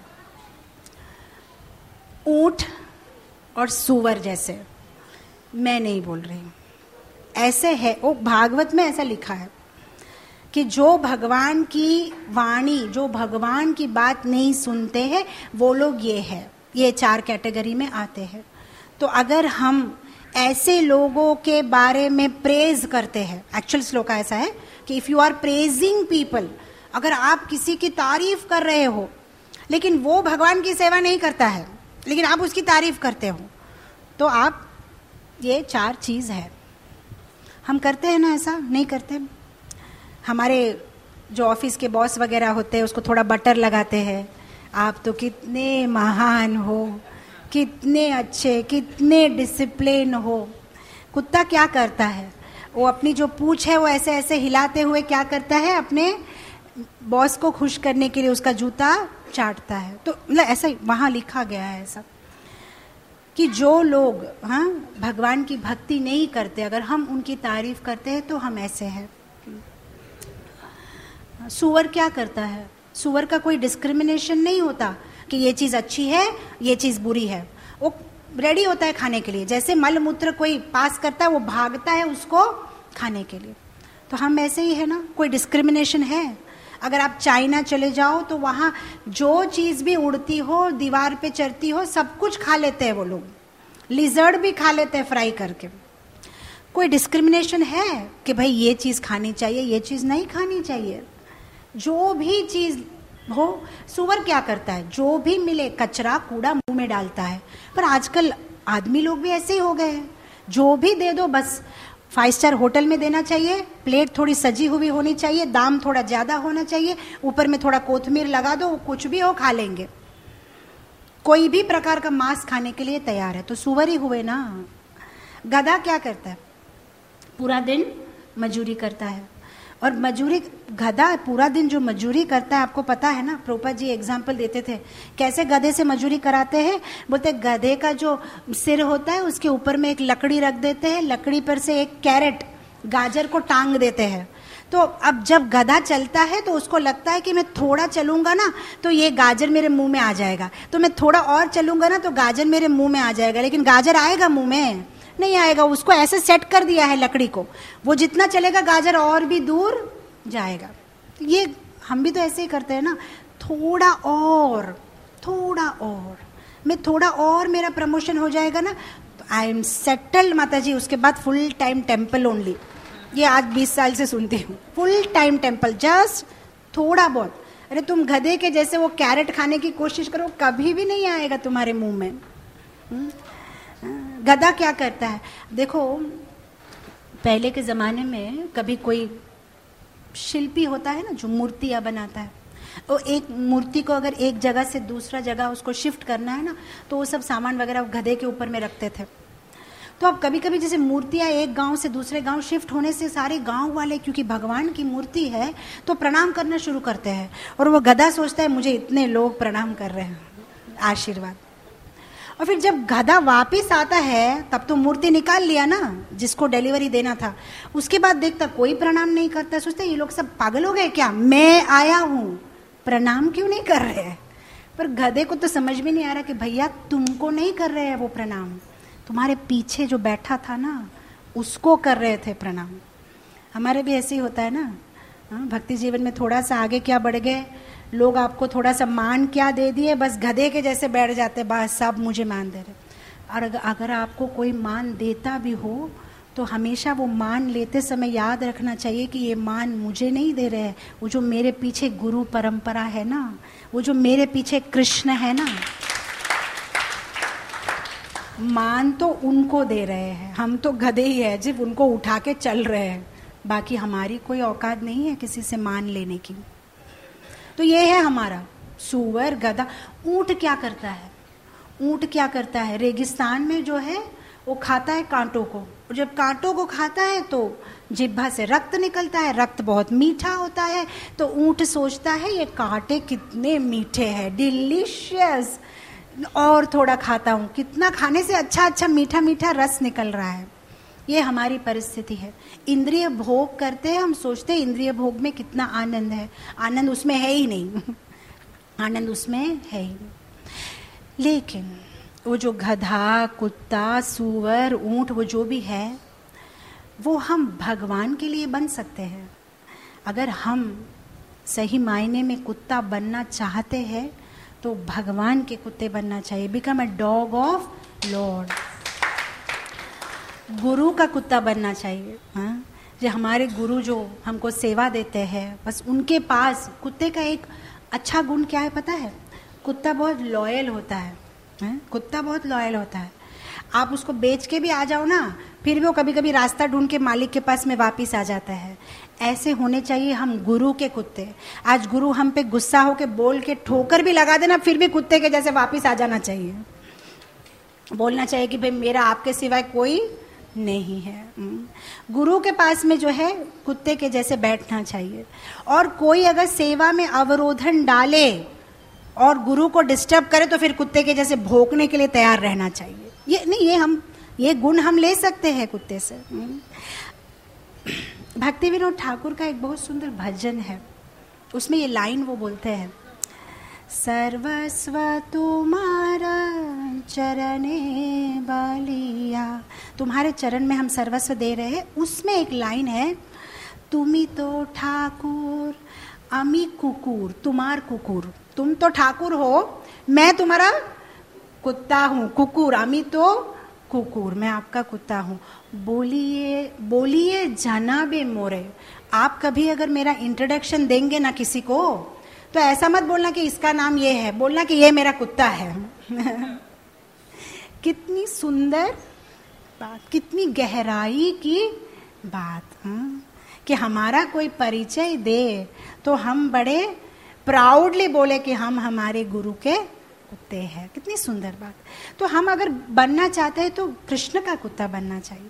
ऊंट और सूअर जैसे। मैं नहीं बोल रही हूं, ऐसे है। वो भागवत में ऐसा लिखा है कि जो भगवान की वाणी, जो भगवान की बात नहीं सुनते हैं वो लोग ये है, ये 4 कैटेगरी में आते हैं। तो अगर हम ऐसे लोगों के बारे में प्रेज करते हैं, एक्चुअल श्लोक ऐसा है कि if you are praising people, अगर आप किसी की तारीफ कर रहे हो लेकिन वो भगवान की सेवा नहीं करता है लेकिन आप उसकी तारीफ करते हो, तो आप, ये 4 चीज है। हम करते हैं ना? ऐसा नहीं करते? हमारे जो ऑफिस के बॉस वगैरह होते हैं उसको थोड़ा बटर लगाते हैं, आप तो कितने महान हो, कितने अच्छे, कितने डिसिप्लिन हो। कुत्ता क्या करता है? वो अपनी जो पूंछ है वो ऐसे ऐसे हिलाते हुए क्या करता है? अपने बॉस को खुश करने के लिए उसका जूता चाटता है। तो मतलब ऐसा वहां लिखा गया है ऐसा कि जो लोग भगवान की भक्ति नहीं करते, अगर हम उनकी तारीफ करते हैं तो हम ऐसे हैं। सूअर क्या करता है? सूअर का कोई डिस्क्रिमिनेशन नहीं होता कि ये चीज अच्छी है, ये चीज बुरी है। वो रेडी होता है खाने के लिए। जैसे मल मूत्र कोई पास करता है वो भागता है उसको खाने के लिए। तो हम ऐसे ही है ना? कोई डिस्क्रिमिनेशन है? अगर आप चाइना चले जाओ तो वहाँ जो चीज़ भी उड़ती हो, दीवार पे चढ़ती हो, सब कुछ खा लेते हैं वो लोग। लिजर्ड भी खा लेते हैं फ्राई करके। कोई डिस्क्रिमिनेशन है कि भाई ये चीज़ खानी चाहिए, ये चीज़ नहीं खानी चाहिए? जो भी चीज़ हो, सुअर क्या करता है, जो भी मिले कचरा कूड़ा मुंह में डालता है। पर आजकल आदमी लोग भी ऐसे ही हो गए हैं, जो भी दे दो बस 5 स्टार होटल में देना चाहिए, प्लेट थोड़ी सजी हुई होनी चाहिए, दाम थोड़ा ज़्यादा होना चाहिए, ऊपर में थोड़ा कोथमीर लगा दो, कुछ भी हो खा लेंगे। कोई भी प्रकार का मांस खाने के लिए तैयार है। तो सुअर ही हुए ना। गधा क्या करता है? पूरा दिन मजूरी करता है। और मजूरी, गधा पूरा दिन जो मजूरी करता है, आपको पता है ना, प्रभुपाद जी एग्जाम्पल देते थे कैसे गधे से मजूरी कराते हैं। बोलते गधे का जो सिर होता है उसके ऊपर में एक लकड़ी रख देते हैं, लकड़ी पर से एक कैरेट गाजर को टांग देते हैं। तो अब जब गधा चलता है तो उसको लगता है कि मैं थोड़ा चलूंगा ना तो ये गाजर मेरे मुंह में आ जाएगा, तो मैं थोड़ा और चलूंगा ना तो गाजर मेरे मुंह में आ जाएगा। लेकिन गाजर आएगा मुंह में? नहीं आएगा। उसको ऐसे सेट कर दिया है लकड़ी को, वो जितना चलेगा गाजर और भी दूर जाएगा। ये हम भी तो ऐसे ही करते हैं ना, थोड़ा और, थोड़ा और, मैं थोड़ा और मेरा प्रमोशन हो जाएगा ना, आई एम सेटल्ड माता जी। उसके बाद फुल टाइम टेम्पल ओनली। ये आज 20 साल से सुनती हूँ, फुल टाइम टेम्पल, जस्ट थोड़ा बहुत। अरे तुम गधे के जैसे वो कैरेट खाने की कोशिश करो, कभी भी नहीं आएगा तुम्हारे मुंह में। गधा क्या करता है देखो, पहले के ज़माने में कभी कोई शिल्पी होता है ना जो मूर्तियाँ बनाता है, वो एक मूर्ति को अगर एक जगह से दूसरा जगह उसको शिफ्ट करना है ना, तो वो सब सामान वगैरह गधे के ऊपर में रखते थे। तो अब कभी कभी जैसे मूर्तियाँ एक गांव से दूसरे गांव शिफ्ट होने से सारे गांव वाले, क्योंकि भगवान की मूर्ति है, तो प्रणाम करना शुरू करते हैं। और वो गधा सोचता है मुझे इतने लोग प्रणाम कर रहे हैं, आशीर्वाद। और फिर जब गधा वापस आता है तब तो मूर्ति निकाल लिया ना जिसको डिलीवरी देना था, उसके बाद देखता कोई प्रणाम नहीं करता। सोचता ये लोग सब पागल हो गए क्या, मैं आया हूँ, प्रणाम क्यों नहीं कर रहे हैं? पर गधे को तो समझ में नहीं आ रहा कि भैया तुमको नहीं कर रहे हैं वो प्रणाम, तुम्हारे पीछे जो बैठा था ना उसको कर रहे थे प्रणाम। हमारे भी ऐसे ही होता है ना, भक्ति जीवन में थोड़ा सा आगे क्या बढ़ गए, लोग आपको थोड़ा सा मान क्या दे दिए, बस गधे के जैसे बैठ जाते, बस सब मुझे मान दे रहे। और अगर आपको कोई मान देता भी हो तो हमेशा वो मान लेते समय याद रखना चाहिए कि ये मान मुझे नहीं दे रहे हैं, वो जो मेरे पीछे गुरु परंपरा है ना, वो जो मेरे पीछे कृष्ण है ना, मान तो उनको दे रहे हैं। हम तो गधे ही है सिर्फ उनको उठा के चल रहे हैं, बाकी हमारी कोई औकात नहीं है किसी से मान लेने की। तो ये है हमारा सूअर गधा। ऊंट क्या करता है? ऊंट क्या करता है? रेगिस्तान में जो है वो खाता है कांटों को, और जब कांटों को खाता है तो जिह्वा से रक्त निकलता है, रक्त बहुत मीठा होता है। तो ऊंट सोचता है ये कांटे कितने मीठे हैं, डिलीशियस, और थोड़ा खाता हूँ, कितना खाने से अच्छा अच्छा मीठा मीठा रस निकल रहा है। ये हमारी परिस्थिति है। इंद्रिय भोग करते हैं, हम सोचते हैं इंद्रिय भोग में कितना आनंद है, आनंद उसमें है ही नहीं आनंद उसमें है ही नहीं। लेकिन वो जो गधा, कुत्ता, सूअर, ऊंट, वो जो भी है, वो हम भगवान के लिए बन सकते हैं। अगर हम सही मायने में कुत्ता बनना चाहते हैं तो भगवान के कुत्ते बनना चाहिए। Become a dog of lord. गुरु का कुत्ता बनना चाहिए। हाँ, जो हमारे गुरु जो हमको सेवा देते हैं, बस उनके पास कुत्ते का एक अच्छा गुण क्या है पता है? कुत्ता बहुत लॉयल होता है। कुत्ता बहुत लॉयल होता है। आप उसको बेच के भी आ जाओ ना, फिर भी वो कभी कभी रास्ता ढूंढ के मालिक के पास में वापिस आ जाता है। ऐसे होने चाहिए हम गुरु के कुत्ते। आज गुरु हम पे गुस्सा होके बोल के ठोकर भी लगा देना, फिर भी कुत्ते के जैसे वापिस आ जाना चाहिए। बोलना चाहिए कि भाई मेरा आपके सिवाय कोई नहीं है। गुरु के पास में जो है कुत्ते के जैसे बैठना चाहिए। और कोई अगर सेवा में अवरोधन डाले और गुरु को डिस्टर्ब करे तो फिर कुत्ते के जैसे भौंकने के लिए तैयार रहना चाहिए। ये नहीं, ये गुण हम ले सकते हैं कुत्ते से। भक्ति विनोद ठाकुर का एक बहुत सुंदर भजन है, उसमें ये लाइन वो बोलते हैं, सर्वस्व तुम्हारा चरणे बालिया। तुम्हारे चरण में हम सर्वस्व दे रहे हैं। उसमें एक लाइन है, तुमी तो ठाकुर अमी कुकुर, तुम्हार कुकुर, तुम तो ठाकुर हो, मैं तुम्हारा कुत्ता हूँ, कुकुर, अमी तो कुकुर, मैं आपका कुत्ता हूँ। बोलिए बोलिए जनाबे मोरे, आप कभी अगर मेरा इंट्रोडक्शन देंगे ना किसी को, तो ऐसा मत बोलना कि इसका नाम ये है, बोलना कि ये मेरा कुत्ता है। कितनी सुंदर बात, कितनी गहराई की बात, कि हमारा कोई परिचय दे तो हम बड़े प्राउडली बोले कि हम हमारे गुरु के कुत्ते हैं। कितनी सुंदर बात। तो हम अगर बनना चाहते हैं तो कृष्ण का कुत्ता बनना चाहिए।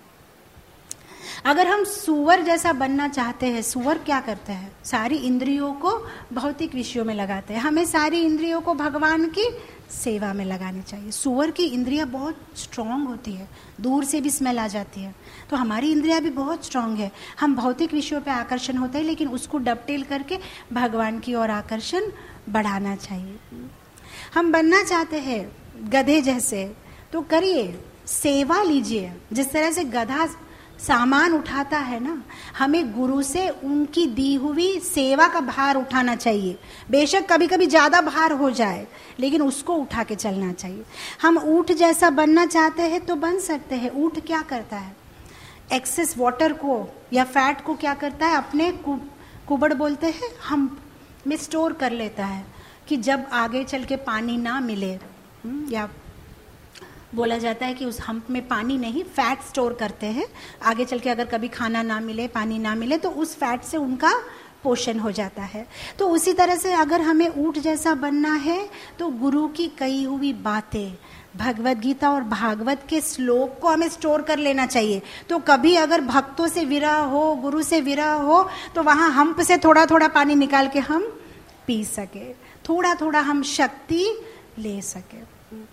अगर हम सुअर जैसा बनना चाहते हैं, सुअर क्या करते हैं, सारी इंद्रियों को भौतिक विषयों में लगाते हैं। हमें सारी इंद्रियों को भगवान की सेवा में लगानी चाहिए। सुअर की इंद्रियां बहुत स्ट्रांग होती है, दूर से भी स्मेल आ जाती है। तो हमारी इंद्रियां भी बहुत स्ट्रांग है। हम भौतिक विषयों पे आकर्षण होता है, लेकिन उसको डबटेल करके भगवान की ओर आकर्षण बढ़ाना चाहिए। हम बनना चाहते हैं गधे जैसे, तो करिए, सेवा लीजिए। जिस तरह से गधा सामान उठाता है ना, हमें गुरु से उनकी दी हुई सेवा का भार उठाना चाहिए। बेशक कभी कभी ज़्यादा भार हो जाए, लेकिन उसको उठा के चलना चाहिए। हम ऊँट जैसा बनना चाहते हैं तो बन सकते हैं। ऊँट क्या करता है, एक्सेस वाटर को या फैट को क्या करता है, अपने कुबड़ बोलते हैं हम में स्टोर कर लेता है, कि जब आगे चल के पानी ना मिले, या बोला जाता है कि उस हम्प में पानी नहीं, फैट स्टोर करते हैं। आगे चल के अगर कभी खाना ना मिले, पानी ना मिले, तो उस फैट से उनका पोषण हो जाता है। तो उसी तरह से अगर हमें ऊँट जैसा बनना है तो गुरु की कही हुई बातें, भगवत गीता और भागवत के श्लोक को हमें स्टोर कर लेना चाहिए। तो कभी अगर भक्तों से विरह हो, गुरु से विरह हो, तो वहाँ हम्प से थोड़ा थोड़ा पानी निकाल के हम पी सके, थोड़ा थोड़ा हम शक्ति ले सके।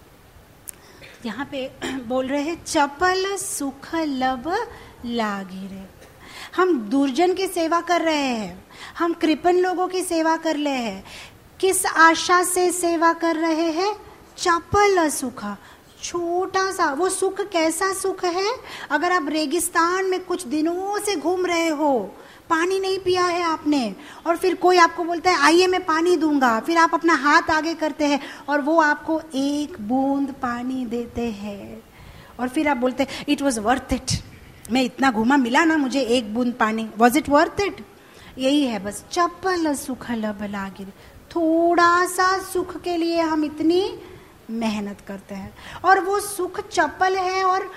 यहाँ पे बोल रहे हैं चपल सुख लब लागी रे। हम दुर्जन की सेवा कर रहे हैं, हम कृपण लोगों की सेवा कर रहे हैं। किस आशा से सेवा कर रहे हैं, चपल सुख, छोटा सा वो सुख। कैसा सुख है, अगर आप रेगिस्तान में कुछ दिनों से घूम रहे हो, पानी नहीं पिया है आपने, और फिर कोई आपको बोलता है आइए मैं पानी दूंगा, फिर आप अपना हाथ आगे करते हैं और वो आपको एक बूंद पानी देते हैं, और फिर आप बोलते हैं इट वॉज वर्थ इट, मैं इतना घूमा, मिला ना मुझे एक बूंद पानी, वॉज इट वर्थ इट। यही है बस, चपल सुख लब लागी। थोड़ा सा सुख के लिए हम इतनी मेहनत करते हैं, और वो सुख चपल है और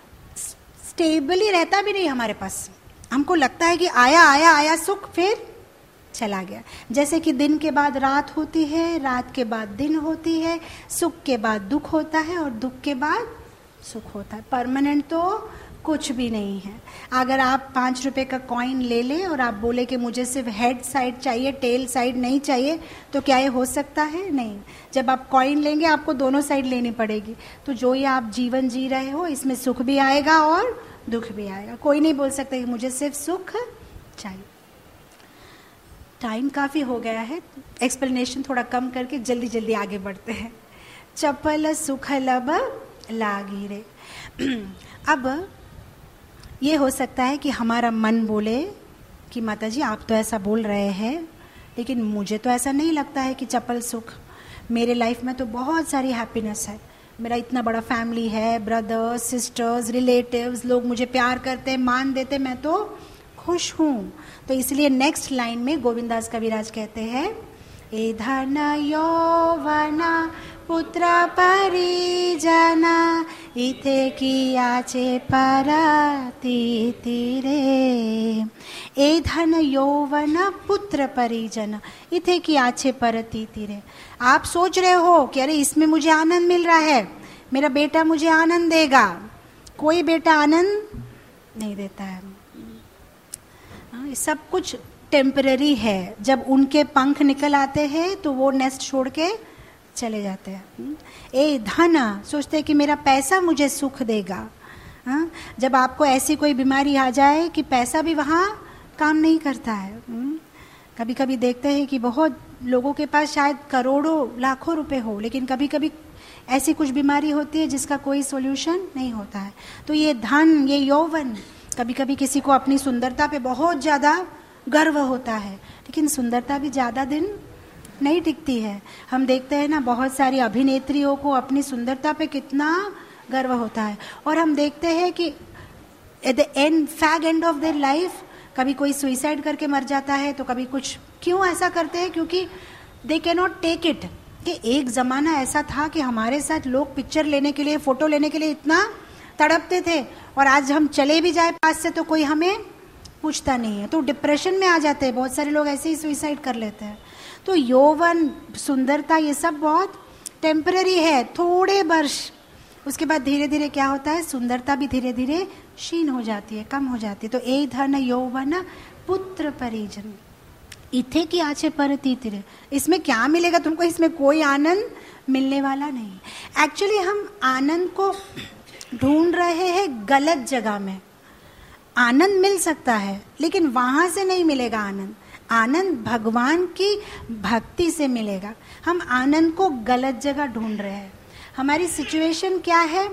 स्टेबली रहता भी नहीं हमारे पास। हमको लगता है कि आया आया आया सुख, फिर चला गया। जैसे कि दिन के बाद रात होती है, रात के बाद दिन होती है, सुख के बाद दुख होता है और दुख के बाद सुख होता है। परमानेंट तो कुछ भी नहीं है। अगर आप 5 रुपए का कॉइन ले लें और आप बोले कि मुझे सिर्फ हेड साइड चाहिए, टेल साइड नहीं चाहिए, तो क्या ये हो सकता है? नहीं। जब आप कॉइन लेंगे आपको दोनों साइड लेनी पड़ेगी। तो जो ये आप जीवन जी रहे हो, इसमें सुख भी आएगा और दुख भी आएगा। कोई नहीं बोल सकता कि मुझे सिर्फ सुख चाहिए। टाइम काफ़ी हो गया है, एक्सप्लेनेशन थोड़ा कम करके जल्दी जल्दी आगे बढ़ते हैं। चपल सुख लब लागी रे। अब ये हो सकता है कि हमारा मन बोले कि माता जी आप तो ऐसा बोल रहे हैं, लेकिन मुझे तो ऐसा नहीं लगता है कि चपल सुख। मेरे लाइफ में तो बहुत सारी हैप्पीनेस है, मेरा इतना बड़ा फैमिली है, ब्रदर्स सिस्टर्स रिलेटिव्स, लोग मुझे प्यार करते हैं, मान देते, मैं तो खुश हूँ। तो इसलिए नेक्स्ट लाइन में गोविंदास कविराज कहते हैं, ए धन यौवना पुत्र परिजना इथे कियाचे परती रे। ए धन यौवन पुत्र परिजन इथे कियाचे परती रे। आप सोच रहे हो कि अरे इसमें मुझे आनंद मिल रहा है, मेरा बेटा मुझे आनंद देगा। कोई बेटा आनंद नहीं देता है। सब कुछ टेम्पररी है। जब उनके पंख निकल आते हैं तो वो नेस्ट छोड़ के चले जाते हैं। ए धन, सोचते हैं कि मेरा पैसा मुझे सुख देगा। जब आपको ऐसी कोई बीमारी आ जाए कि पैसा भी वहाँ काम नहीं करता है। कभी कभी देखते हैं कि बहुत लोगों के पास शायद करोड़ों लाखों रुपए हो, लेकिन कभी कभी ऐसी कुछ बीमारी होती है जिसका कोई सॉल्यूशन नहीं होता है। तो ये धन, ये यौवन, कभी कभी किसी को अपनी सुंदरता पे बहुत ज़्यादा गर्व होता है, लेकिन सुंदरता भी ज़्यादा दिन नहीं टिकती है। हम देखते हैं ना, बहुत सारी अभिनेत्रियों को अपनी सुंदरता पे कितना गर्व होता है, और हम देखते हैं कि at the end, fag end of their life, कभी कोई सुइसाइड करके मर जाता है, तो कभी कुछ। क्यों ऐसा करते हैं? क्योंकि they can not take it. कि एक ज़माना ऐसा था कि हमारे साथ लोग पिक्चर लेने के लिए, फ़ोटो लेने के लिए इतना तड़पते थे, और आज हम चले भी जाए पास से तो कोई हमें पूछता नहीं है, तो डिप्रेशन में आ जाते हैं। बहुत सारे लोग ऐसे ही सुइसाइड कर लेते हैं। तो यौवन, सुंदरता, ये सब बहुत टेम्पररी है, थोड़े वर्ष, उसके बाद धीरे धीरे क्या होता है, सुंदरता भी धीरे धीरे क्षीण हो जाती है, कम हो जाती है। तो ए धन यौवन पुत्र परिजन इथे की आचे पर तीतिरे, इसमें क्या मिलेगा तुमको? इसमें कोई आनंद मिलने वाला नहीं। एक्चुअली हम आनंद को ढूंढ रहे हैं गलत जगह में। आनंद मिल सकता है, लेकिन वहां से नहीं मिलेगा आनंद। आनंद भगवान की भक्ति से मिलेगा। हम आनंद को गलत जगह ढूंढ रहे हैं। हमारी सिचुएशन क्या है?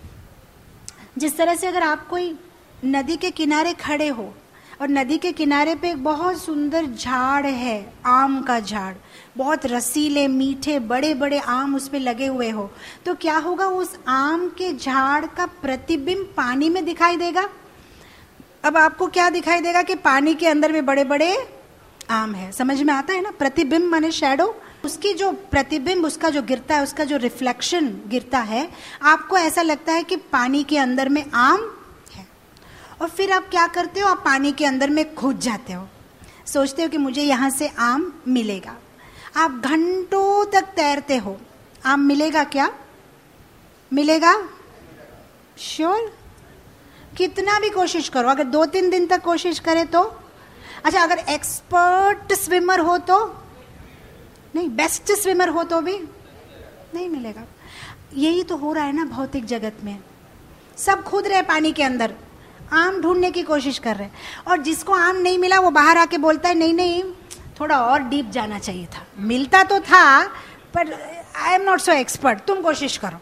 जिस तरह से अगर आप कोई नदी के किनारे खड़े हो और नदी के किनारे पे एक बहुत सुंदर झाड़ है, आम का झाड़, बहुत रसीले मीठे बड़े बड़े आम उस पे लगे हुए हो, तो क्या होगा? उस आम के झाड़ का प्रतिबिंब पानी में दिखाई देगा। अब आपको क्या दिखाई देगा? कि पानी के अंदर में बड़े बड़े आम है। समझ में आता है ना? प्रतिबिंब माने शैडो। उसकी जो प्रतिबिंब, उसका जो गिरता है, उसका जो रिफ्लेक्शन गिरता है, आपको ऐसा लगता है कि पानी के अंदर में आम है। और फिर आप क्या करते हो? आप पानी के अंदर में कूद जाते हो, सोचते हो कि मुझे यहाँ से आम मिलेगा। आप घंटों तक तैरते हो, आम मिलेगा क्या? मिलेगा? श्योर? कितना भी कोशिश करो, अगर 2-3 दिन तक कोशिश करे तो। अच्छा, अगर एक्सपर्ट स्विमर हो तो नहीं, बेस्ट स्विमर हो तो भी नहीं मिलेगा। यही तो हो रहा है ना भौतिक जगत में। सब कूद रहे पानी के अंदर, आम ढूंढने की कोशिश कर रहे हैं, और जिसको आम नहीं मिला वो बाहर आके बोलता है नहीं नहीं, थोड़ा और डीप जाना चाहिए था, मिलता तो था पर I am not so expert, तुम कोशिश करो,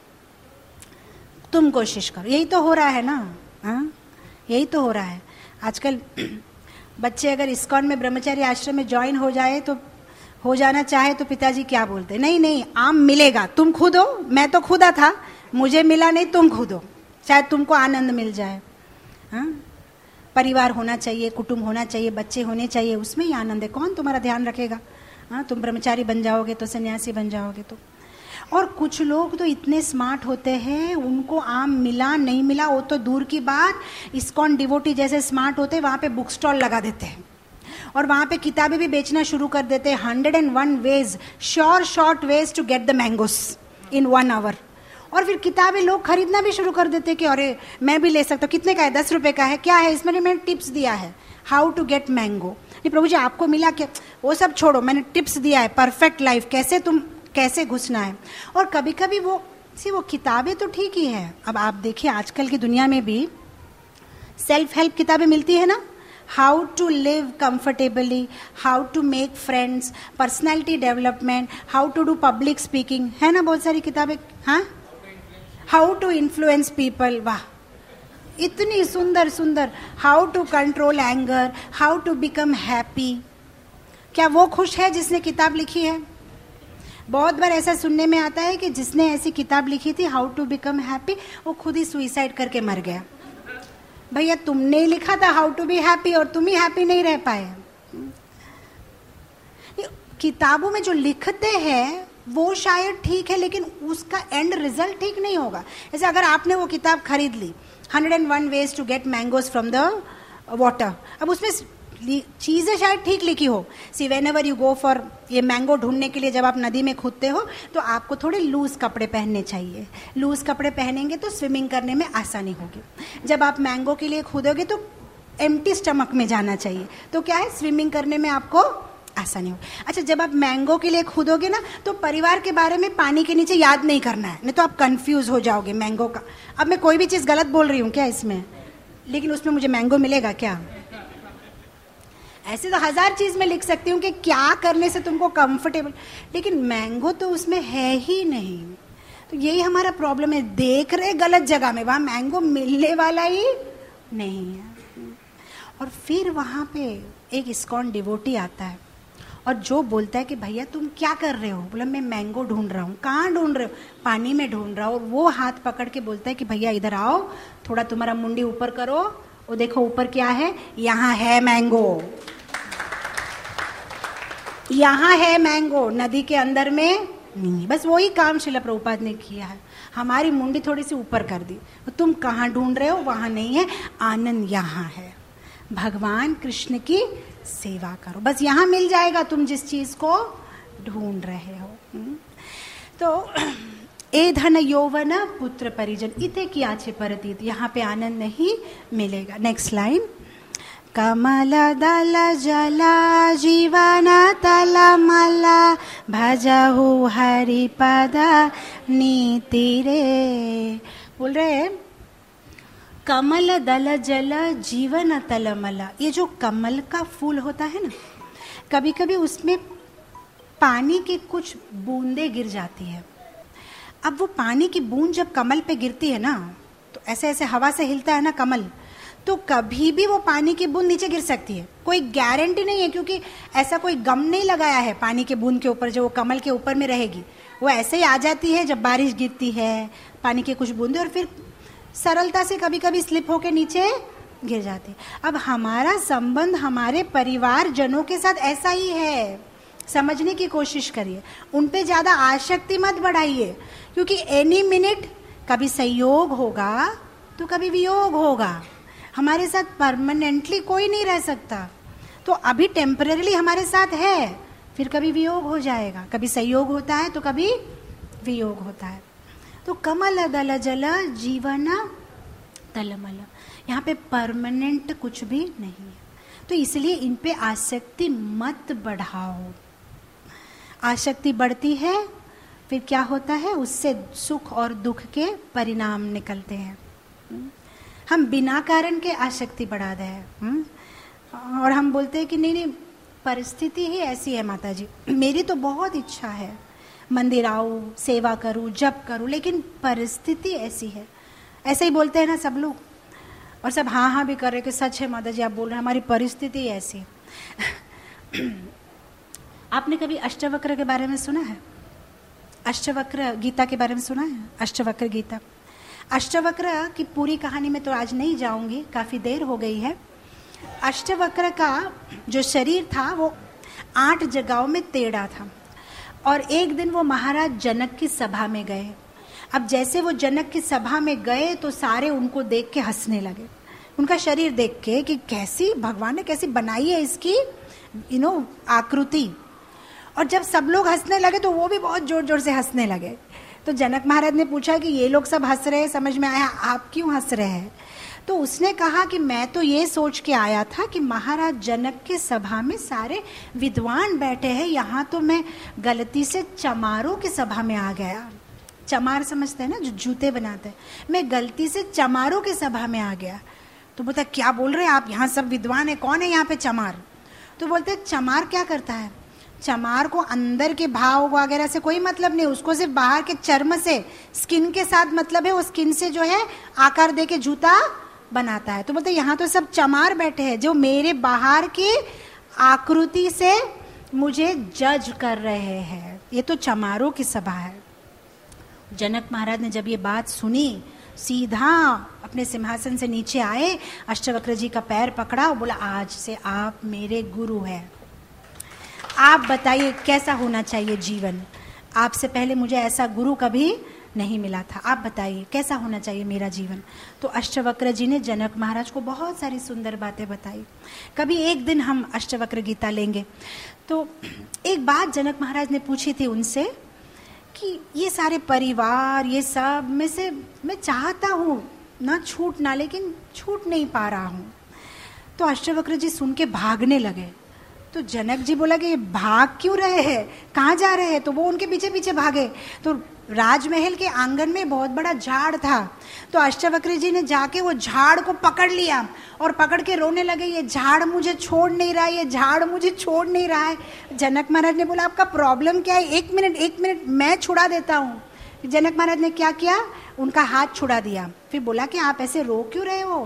तुम कोशिश करो। यही तो हो रहा है ना। हाँ, यही तो हो रहा है आजकल। बच्चे अगर इस्कॉन में ब्रह्मचारी आश्रम में ज्वाइन हो जाना चाहे तो पिताजी क्या बोलते? नहीं नहीं, आम मिलेगा, तुम खुदो, मैं तो खुदा था, मुझे मिला नहीं, तुम खुदो, शायद तुमको आनंद मिल जाए। हाँ, परिवार होना चाहिए, कुटुंब होना चाहिए, बच्चे होने चाहिए, उसमें ही आनंद है। कौन तुम्हारा ध्यान रखेगा? हाँ, तुम ब्रह्मचारी बन जाओगे तो, सन्यासी बन जाओगे तो। और कुछ लोग तो इतने स्मार्ट होते हैं, उनको आम मिला नहीं मिला वो तो दूर की बात, इस्कॉन डिवोटी जैसे स्मार्ट होते हैं, वहाँ पे बुक स्टॉल लगा देते हैं और वहाँ पे किताबें भी बेचना शुरू कर देते हैं। 101 ways, short ways to get the mangoes in 1 hour. और फिर किताबें लोग खरीदना भी शुरू कर देते हैं कि अरे मैं भी ले सकता हूँ। कितने का है? 10 रुपए का है। क्या है इसमें? मैंने टिप्स दिया है, हाउ टू गेट मैंगो। नहीं प्रभु जी आपको मिला क्या? वो सब छोड़ो, मैंने टिप्स दिया है, परफेक्ट लाइफ कैसे घुसना है। और कभी कभी वो किताबें तो ठीक ही है। अब आप देखिए आजकल की दुनिया में भी सेल्फ हेल्प किताबें मिलती है ना, how to live comfortably, how to make friends, personality development, how to do public speaking, है ना बहुत सारी किताबें। हाँ, हाउ टू इन्फ्लुएंस पीपल, वाह इतनी सुंदर सुंदर, how to control anger, how to become happy. क्या वो खुश है जिसने किताब लिखी है? बहुत बार ऐसा सुनने में आता है कि जिसने ऐसी किताब लिखी थी हाउ टू बिकम हैप्पी, वो खुद ही सुइसाइड करके मर गया। भैया तुमने ही लिखा था हाउ टू बी हैप्पी और तुम ही हैप्पी नहीं रह पाए। किताबों में जो लिखते हैं वो शायद ठीक है, लेकिन उसका एंड रिजल्ट ठीक नहीं होगा। जैसे अगर आपने वो किताब खरीद ली 101 ways to get mangoes from the water, अब उसमें चीजें शायद ठीक लिखी हो। See whenever you go for ये मैंगो ढूंढने के लिए, जब आप नदी में कूदते हो तो आपको थोड़े लूज कपड़े पहनने चाहिए। लूज कपड़े पहनेंगे तो स्विमिंग करने में आसानी होगी। जब आप मैंगो के लिए कूदोगे तो एम्प्टी स्टमक में जाना चाहिए, तो क्या है, स्विमिंग करने में आपको आसानी हो। अच्छा, जब आप मैंगो के लिए कूदोगे ना तो परिवार के बारे में पानी के नीचे याद नहीं करना है, नहीं तो आप कंफ्यूज हो जाओगे मैंगो का। अब मैं कोई भी चीज गलत बोल रही हूँ क्या इसमें? लेकिन उसमें मुझे मैंगो मिलेगा क्या? ऐसे तो 1000 चीज में लिख सकती हूँ कि क्या करने से तुमको कंफर्टेबल, लेकिन मैंगो तो उसमें है ही नहीं। तो यही हमारा प्रॉब्लम है, देख रहे गलत जगह में, वहां मैंगो मिलने वाला ही नहीं है। और फिर वहाँ पे एक इस्कॉन डिवोटी आता है और जो बोलता है कि भैया तुम क्या कर रहे हो? बोला मैं मैंगो ढूंढ रहा हूँ। कहाँ ढूंढ रहे हो? पानी में ढूंढ रहा हूँ। और वो हाथ पकड़ के बोलता है कि भैया इधर आओ, थोड़ा तुम्हारा मुंडी ऊपर करो, वो देखो ऊपर क्या है, यहाँ है मैंगो, यहाँ है मैंगो, नदी के अंदर में नहीं। बस वही काम श्रील प्रभुपाद ने किया है, हमारी मुंडी थोड़ी सी ऊपर कर दी। तुम कहाँ ढूंढ रहे हो? वहाँ नहीं है, आनंद यहाँ है। भगवान कृष्ण की सेवा करो, बस यहाँ मिल जाएगा तुम जिस चीज को ढूंढ रहे हो। तो ए धन यौवन पुत्र परिजन इते कियाचे परतीत, यहाँ पे आनंद नहीं मिलेगा। नेक्स्ट लाइन, कमल दल जला जीवन तलमल भजहु हरिपद नीति रे। बोल रहे कमल दल जल जीवन तलमल, ये जो कमल का फूल होता है ना, कभी कभी उसमें पानी की कुछ बूंदे गिर जाती है। अब वो पानी की बूंद जब कमल पे गिरती है ना, तो ऐसे ऐसे हवा से हिलता है ना कमल, तो कभी भी वो पानी की बूंद नीचे गिर सकती है, कोई गारंटी नहीं है, क्योंकि ऐसा कोई गम नहीं लगाया है पानी के बूंद के ऊपर जो वो कमल के ऊपर में रहेगी। वो ऐसे ही आ जाती है जब बारिश गिरती है, पानी की कुछ बूंदे, और फिर सरलता से कभी कभी स्लिप होके नीचे गिर जाती है। अब हमारा संबंध हमारे परिवार जनों के साथ ऐसा ही है, समझने की कोशिश करिए, उन पे ज्यादा आसक्ति मत बढ़ाइए, क्योंकि एनी मिनट कभी संयोग होगा तो कभी वियोग होगा। हमारे साथ परमानेंटली कोई नहीं रह सकता, तो अभी टेम्पररीली हमारे साथ है, फिर कभी वियोग हो जाएगा, कभी संयोग होता है तो कभी वियोग होता है। तो कमल दल जल जीवन तलमल, यहाँ पे परमानेंट कुछ भी नहीं है, तो इसलिए इन पे आसक्ति मत बढ़ाओ। आसक्ति बढ़ती है फिर क्या होता है, उससे सुख और दुख के परिणाम निकलते हैं। हम बिना कारण के आसक्ति बढ़ा रहे हैं, और हम बोलते हैं कि नहीं नहीं परिस्थिति ही ऐसी है माता जी, मेरी तो बहुत इच्छा है मंदिर आऊँ, सेवा करूँ, जप करूँ, लेकिन परिस्थिति ऐसी है। ऐसे ही बोलते हैं ना सब लोग, और सब हाँ हाँ भी कर रहे कि सच है माता जी आप बोल रहे हैं, हमारी परिस्थिति ऐसी है। आपने कभी अष्टवक्र के बारे में सुना है? अष्टवक्र गीता के बारे में सुना है? अष्टवक्र गीता, अष्टवक्र की पूरी कहानी में तो आज नहीं जाऊंगी, काफी देर हो गई है। अष्टवक्र का जो शरीर था वो 8 जगहों में टेढ़ा था, और एक दिन वो महाराज जनक की सभा में गए। अब जैसे वो जनक की सभा में गए तो सारे उनको देख के हंसने लगे, उनका शरीर देख के कि कैसी भगवान ने कैसी बनाई है इसकी आकृति। और जब सब लोग हंसने लगे तो वो भी बहुत जोर जोर से हंसने लगे। तो जनक महाराज ने पूछा कि ये लोग सब हंस रहे हैं, समझ में आया, आप क्यों हंस रहे हैं? तो उसने कहा कि मैं तो ये सोच के आया था कि महाराज जनक के सभा में सारे विद्वान बैठे हैं, यहाँ तो मैं गलती से चमारों की सभा में आ गया। चमार समझते हैं ना, जो जूते बनाते हैं, मैं गलती से चमारों की सभा में आ गया। तो बोलता क्या बोल रहे हैं आप, यहाँ सब विद्वान है, कौन है यहाँ पे चमार? तो बोलते चमार क्या करता है, चमार को अंदर के भाव वगैरह से कोई मतलब नहीं, उसको सिर्फ बाहर के चर्म से, स्किन के साथ मतलब है, वो स्किन से जो है आकार दे के जूता बनाता है। तो बोलते यहाँ तो सब चमार बैठे हैं जो मेरे बाहर की आकृति से मुझे जज कर रहे हैं, ये तो चमारों की सभा है। जनक महाराज ने जब ये बात सुनी, सीधा अपने सिंहासन से नीचे आए, अष्टवक्र जी का पैर पकड़ा और बोला आज से आप मेरे गुरु हैं, आप बताइए कैसा होना चाहिए जीवन। आपसे पहले मुझे ऐसा गुरु कभी नहीं मिला था, आप बताइए कैसा होना चाहिए मेरा जीवन। तो अष्टवक्र जी ने जनक महाराज को बहुत सारी सुंदर बातें बताई। कभी एक दिन हम अष्टवक्र गीता लेंगे। तो एक बात जनक महाराज ने पूछी थी उनसे कि ये सारे परिवार ये सब में से मैं चाहता हूँ ना छूटना, लेकिन छूट नहीं पा रहा हूँ। तो अष्टवक्र जी सुन के भागने लगे। तो जनक जी बोला कि भाग क्यों रहे हैं, कहाँ जा रहे हैं? तो वो उनके पीछे पीछे भागे। तो राजमहल के आंगन में बहुत बड़ा झाड़ था, तो अष्टवक्र जी ने जाके वो झाड़ को पकड़ लिया और पकड़ के रोने लगे, ये झाड़ मुझे छोड़ नहीं रहा है, ये झाड़ मुझे छोड़ नहीं रहा है। जनक महाराज ने बोला आपका प्रॉब्लम क्या है, एक मिनट मैं छुड़ा देता हूँ। जनक महाराज ने क्या किया, उनका हाथ छुड़ा दिया। फिर बोला कि आप ऐसे रो क्यों रहे हो,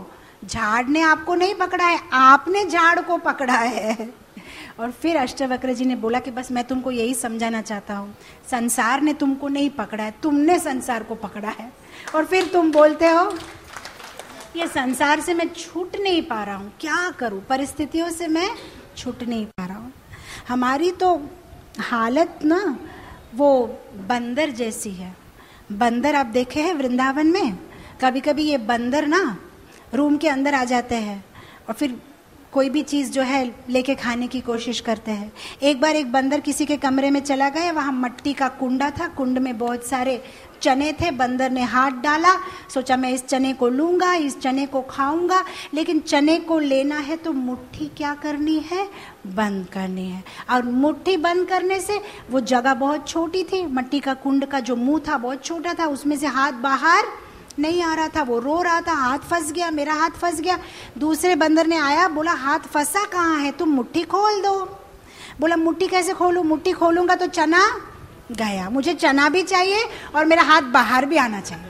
झाड़ ने आपको नहीं पकड़ा है, आपने झाड़ को पकड़ा है। और फिर अष्टवक्र जी ने बोला कि बस मैं तुमको यही समझाना चाहता हूँ, संसार ने तुमको नहीं पकड़ा है, तुमने संसार को पकड़ा है। और फिर तुम बोलते हो ये संसार से मैं छूट नहीं पा रहा हूँ, क्या करूँ, परिस्थितियों से मैं छूट नहीं पा रहा हूँ। हमारी तो हालत ना वो बंदर जैसी है। बंदर आप देखे हैं वृंदावन में, कभी कभी ये बंदर ना रूम के अंदर आ जाते हैं और फिर कोई भी चीज़ जो है लेके खाने की कोशिश करते हैं। एक बार एक बंदर किसी के कमरे में चला गया, वहाँ मिट्टी का कुंडा था, कुंड में बहुत सारे चने थे। बंदर ने हाथ डाला, सोचा मैं इस चने को लूँगा, इस चने को खाऊंगा, लेकिन चने को लेना है तो मुट्ठी क्या करनी है, बंद करनी है। और मुट्ठी बंद करने से वो जगह बहुत छोटी थी, मिट्टी का कुंड का जो मुंह था बहुत छोटा था, उसमें से हाथ बाहर नहीं आ रहा था। वो रो रहा था, हाथ फंस गया, मेरा हाथ फंस गया। दूसरे बंदर ने आया, बोला हाथ फंसा कहाँ है, तुम मुट्ठी खोल दो। बोला मुट्ठी कैसे खोलूं, मुट्ठी खोलूंगा तो चना गया, मुझे चना भी चाहिए और मेरा हाथ बाहर भी आना चाहिए।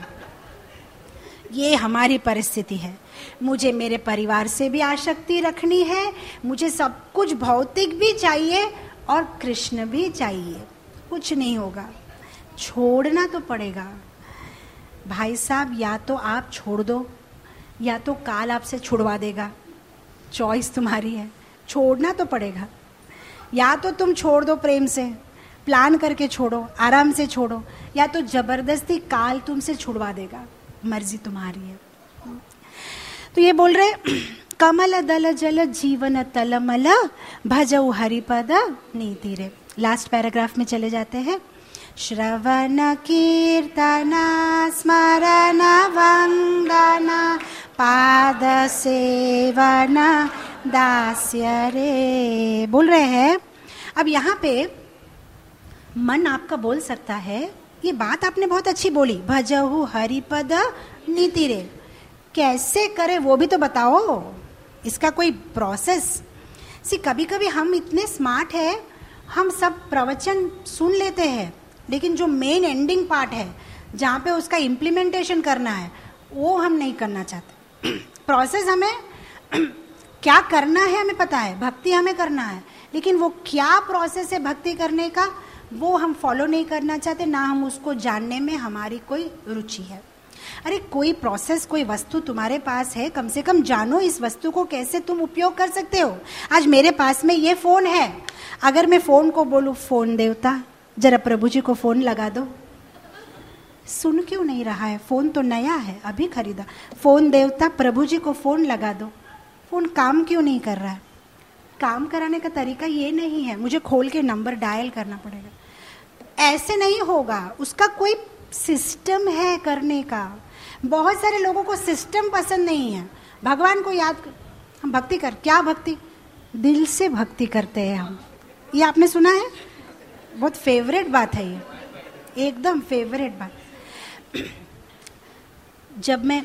ये हमारी परिस्थिति है। मुझे मेरे परिवार से भी आसक्ति रखनी है, मुझे सब कुछ भौतिक भी चाहिए और कृष्ण भी चाहिए, कुछ नहीं होगा, छोड़ना तो पड़ेगा। भाई साहब, या तो आप छोड़ दो या तो काल आपसे छुड़वा देगा, चॉइस तुम्हारी है, छोड़ना तो पड़ेगा। या तो तुम छोड़ दो प्रेम से, प्लान करके छोड़ो, आराम से छोड़ो, या तो जबरदस्ती काल तुमसे छुड़वा देगा, मर्जी तुम्हारी है। तो ये बोल रहे कमल दल जल जीवन तलमल भजऊ हरिपद नीति रे। लास्ट पैराग्राफ में चले जाते हैं। श्रवण कीर्तन स्मरण वंदन पाद सेवन दास्य रे। बोल रहे हैं अब यहाँ पे मन आपका बोल सकता है ये बात आपने बहुत अच्छी बोली, भजहु हरिपद नीति रे, कैसे करे वो भी तो बताओ, इसका कोई प्रोसेस। सी कभी कभी हम इतने स्मार्ट है, हम सब प्रवचन सुन लेते हैं, लेकिन जो मेन एंडिंग पार्ट है जहाँ पे उसका इम्प्लीमेंटेशन करना है वो हम नहीं करना चाहते। प्रोसेस हमें क्या करना है हमें पता है, भक्ति हमें करना है, लेकिन वो क्या प्रोसेस है भक्ति करने का वो हम फॉलो नहीं करना चाहते, ना हम उसको जानने में हमारी कोई रुचि है। अरे कोई प्रोसेस, कोई वस्तु तुम्हारे पास है, कम से कम जानो इस वस्तु को कैसे तुम उपयोग कर सकते हो। आज मेरे पास में ये फोन है, अगर मैं फोन को बोलूं फोन देवता जरा प्रभु जी को फोन लगा दो, सुन क्यों नहीं रहा है, फोन तो नया है अभी खरीदा, फोन देवता प्रभु जी को फोन लगा दो, फोन काम क्यों नहीं कर रहा है। काम कराने का तरीका ये नहीं है मुझे खोल के नंबर डायल करना पड़ेगा, ऐसे नहीं होगा, उसका कोई सिस्टम है करने का। बहुत सारे लोगों को सिस्टम पसंद नहीं है। भगवान को याद हम भक्ति कर, क्या भक्ति, दिल से भक्ति करते हैं हम, ये आपने सुना है, बहुत फेवरेट बात है ये, एकदम फेवरेट बात। जब मैं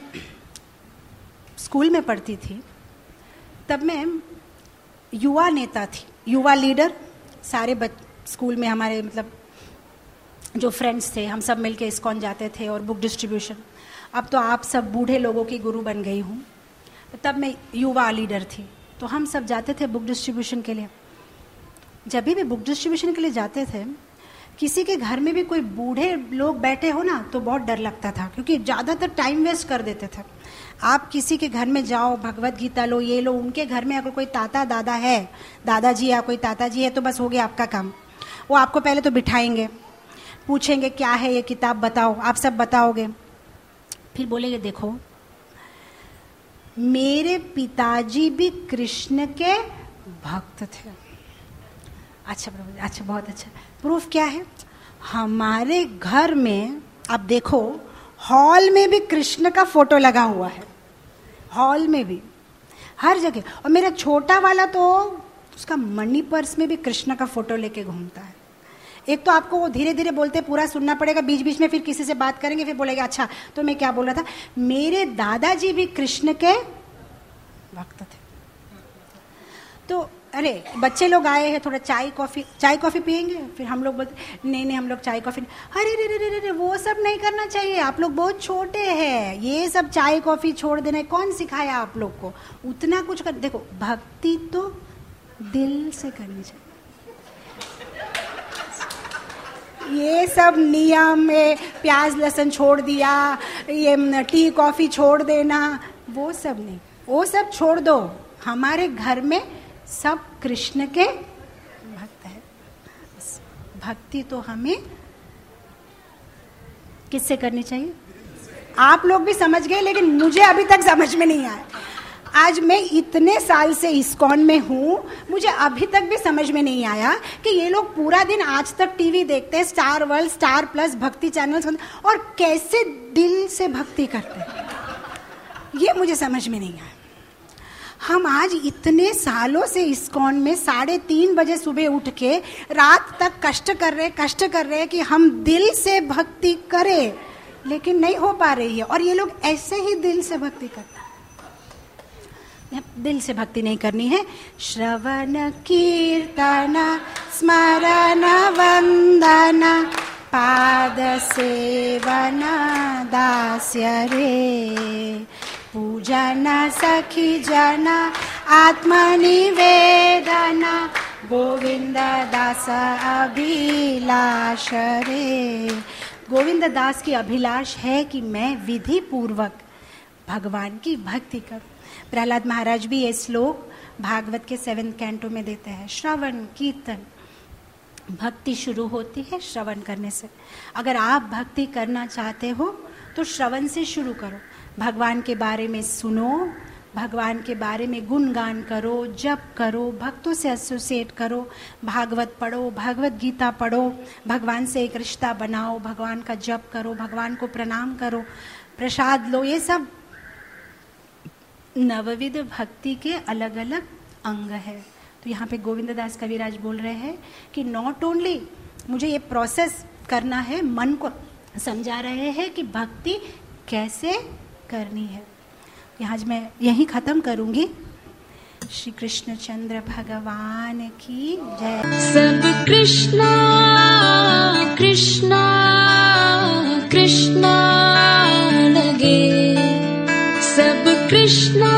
स्कूल में पढ़ती थी तब मैं युवा नेता थी, युवा लीडर। सारे स्कूल में हमारे मतलब जो फ्रेंड्स थे हम सब मिलके इस्कॉन जाते थे और बुक डिस्ट्रीब्यूशन। अब तो आप सब बूढ़े लोगों की गुरु बन गई हूँ, तब मैं युवा लीडर थी, तो हम सब जाते थे बुक डिस्ट्रीब्यूशन के लिए। जब भी बुक डिस्ट्रीब्यूशन के लिए जाते थे, किसी के घर में भी कोई बूढ़े लोग बैठे हो ना तो बहुत डर लगता था, क्योंकि ज़्यादातर टाइम वेस्ट कर देते थे। आप किसी के घर में जाओ, भगवत गीता लो, ये लो, उनके घर में अगर कोई ताता दादा है, दादाजी या कोई ताता जी है, तो बस हो गया आपका काम। वो आपको पहले तो बिठाएंगे, पूछेंगे क्या है ये किताब बताओ, आप सब बताओगे, फिर बोलेंगे देखो मेरे पिताजी भी कृष्ण के भक्त थे। अच्छा प्रभु, अच्छा बहुत अच्छा, प्रूफ क्या है, हमारे घर में आप देखो हॉल में भी कृष्ण का फोटो लगा हुआ है, हॉल में भी, हर जगह। और मेरा छोटा वाला तो उसका मनी पर्स में भी कृष्ण का फोटो लेके घूमता है। एक तो आपको वो धीरे धीरे बोलते पूरा सुनना पड़ेगा, बीच बीच में फिर किसी से बात करेंगे, फिर बोलेगा अच्छा तो मैं क्या बोल रहा था, मेरे दादाजी भी कृष्ण के भक्त थे। तो अरे बच्चे लोग आए हैं, थोड़ा चाय कॉफ़ी पियेंगे, फिर हम लोग बोलते नहीं हम लोग चाय कॉफ़ी, अरे रे रे रे वो सब नहीं करना चाहिए, आप लोग बहुत छोटे हैं, ये सब चाय कॉफ़ी छोड़ देना, कौन सिखाया आप लोग को, उतना कुछ कर। देखो भक्ति तो दिल से करनी चाहिए, ये सब नियम में प्याज लहसुन छोड़ दिया, ये टी कॉफ़ी छोड़ देना, वो सब नहीं, वो सब छोड़ दो। हमारे घर में सब कृष्ण के भक्त है। भक्ति तो हमें किससे करनी चाहिए? आप लोग भी समझ गए, लेकिन मुझे अभी तक समझ में नहीं आया। आज मैं इतने साल से इस्कॉन में हूँ, मुझे अभी तक भी समझ में नहीं आया कि ये लोग पूरा दिन आज तक टीवी देखते हैं, स्टार वर्ल्ड, स्टार प्लस, भक्ति चैनल्स, और कैसे दिल से भक्ति करते हैं, ये मुझे समझ में नहीं आया। हम आज इतने सालों से इस्कॉन में 3:30 बजे सुबह उठ के रात तक कष्ट कर रहे हैं कि हम दिल से भक्ति करें, लेकिन नहीं हो पा रही है। और ये लोग ऐसे ही दिल से भक्ति करते हैं। दिल से भक्ति नहीं करनी है। श्रवण कीर्तन स्मरण वंदन पाद सेवन दास्य रे, पूजन सखी जन आत्मनिवेदन, गोविंद दास अभिलाष रे। गोविंद दास की अभिलाष है कि मैं विधि पूर्वक भगवान की भक्ति करूं। प्रहलाद महाराज भी ये श्लोक भागवत के 7th कैंटो में देते हैं। श्रवण कीर्तन, भक्ति शुरू होती है श्रवण करने से। अगर आप भक्ति करना चाहते हो तो श्रवण से शुरू करो, भगवान के बारे में सुनो, भगवान के बारे में गुणगान करो, जप करो, भक्तों से एसोसिएट करो, भागवत पढ़ो, भगवत गीता पढ़ो, भगवान से एक रिश्ता बनाओ, भगवान का जप करो, भगवान को प्रणाम करो, प्रसाद लो। ये सब नवविध भक्ति के अलग अलग अंग है। तो यहाँ पे गोविंद दास कविराज बोल रहे हैं कि नॉट ओनली मुझे ये प्रोसेस करना है, मन को समझा रहे हैं कि भक्ति कैसे करनी है। यहाँ मैं यही खत्म करूंगी। श्री कृष्ण चंद्र भगवान की जय। सब कृष्णा कृष्णा कृष्णा लगे, सब कृष्णा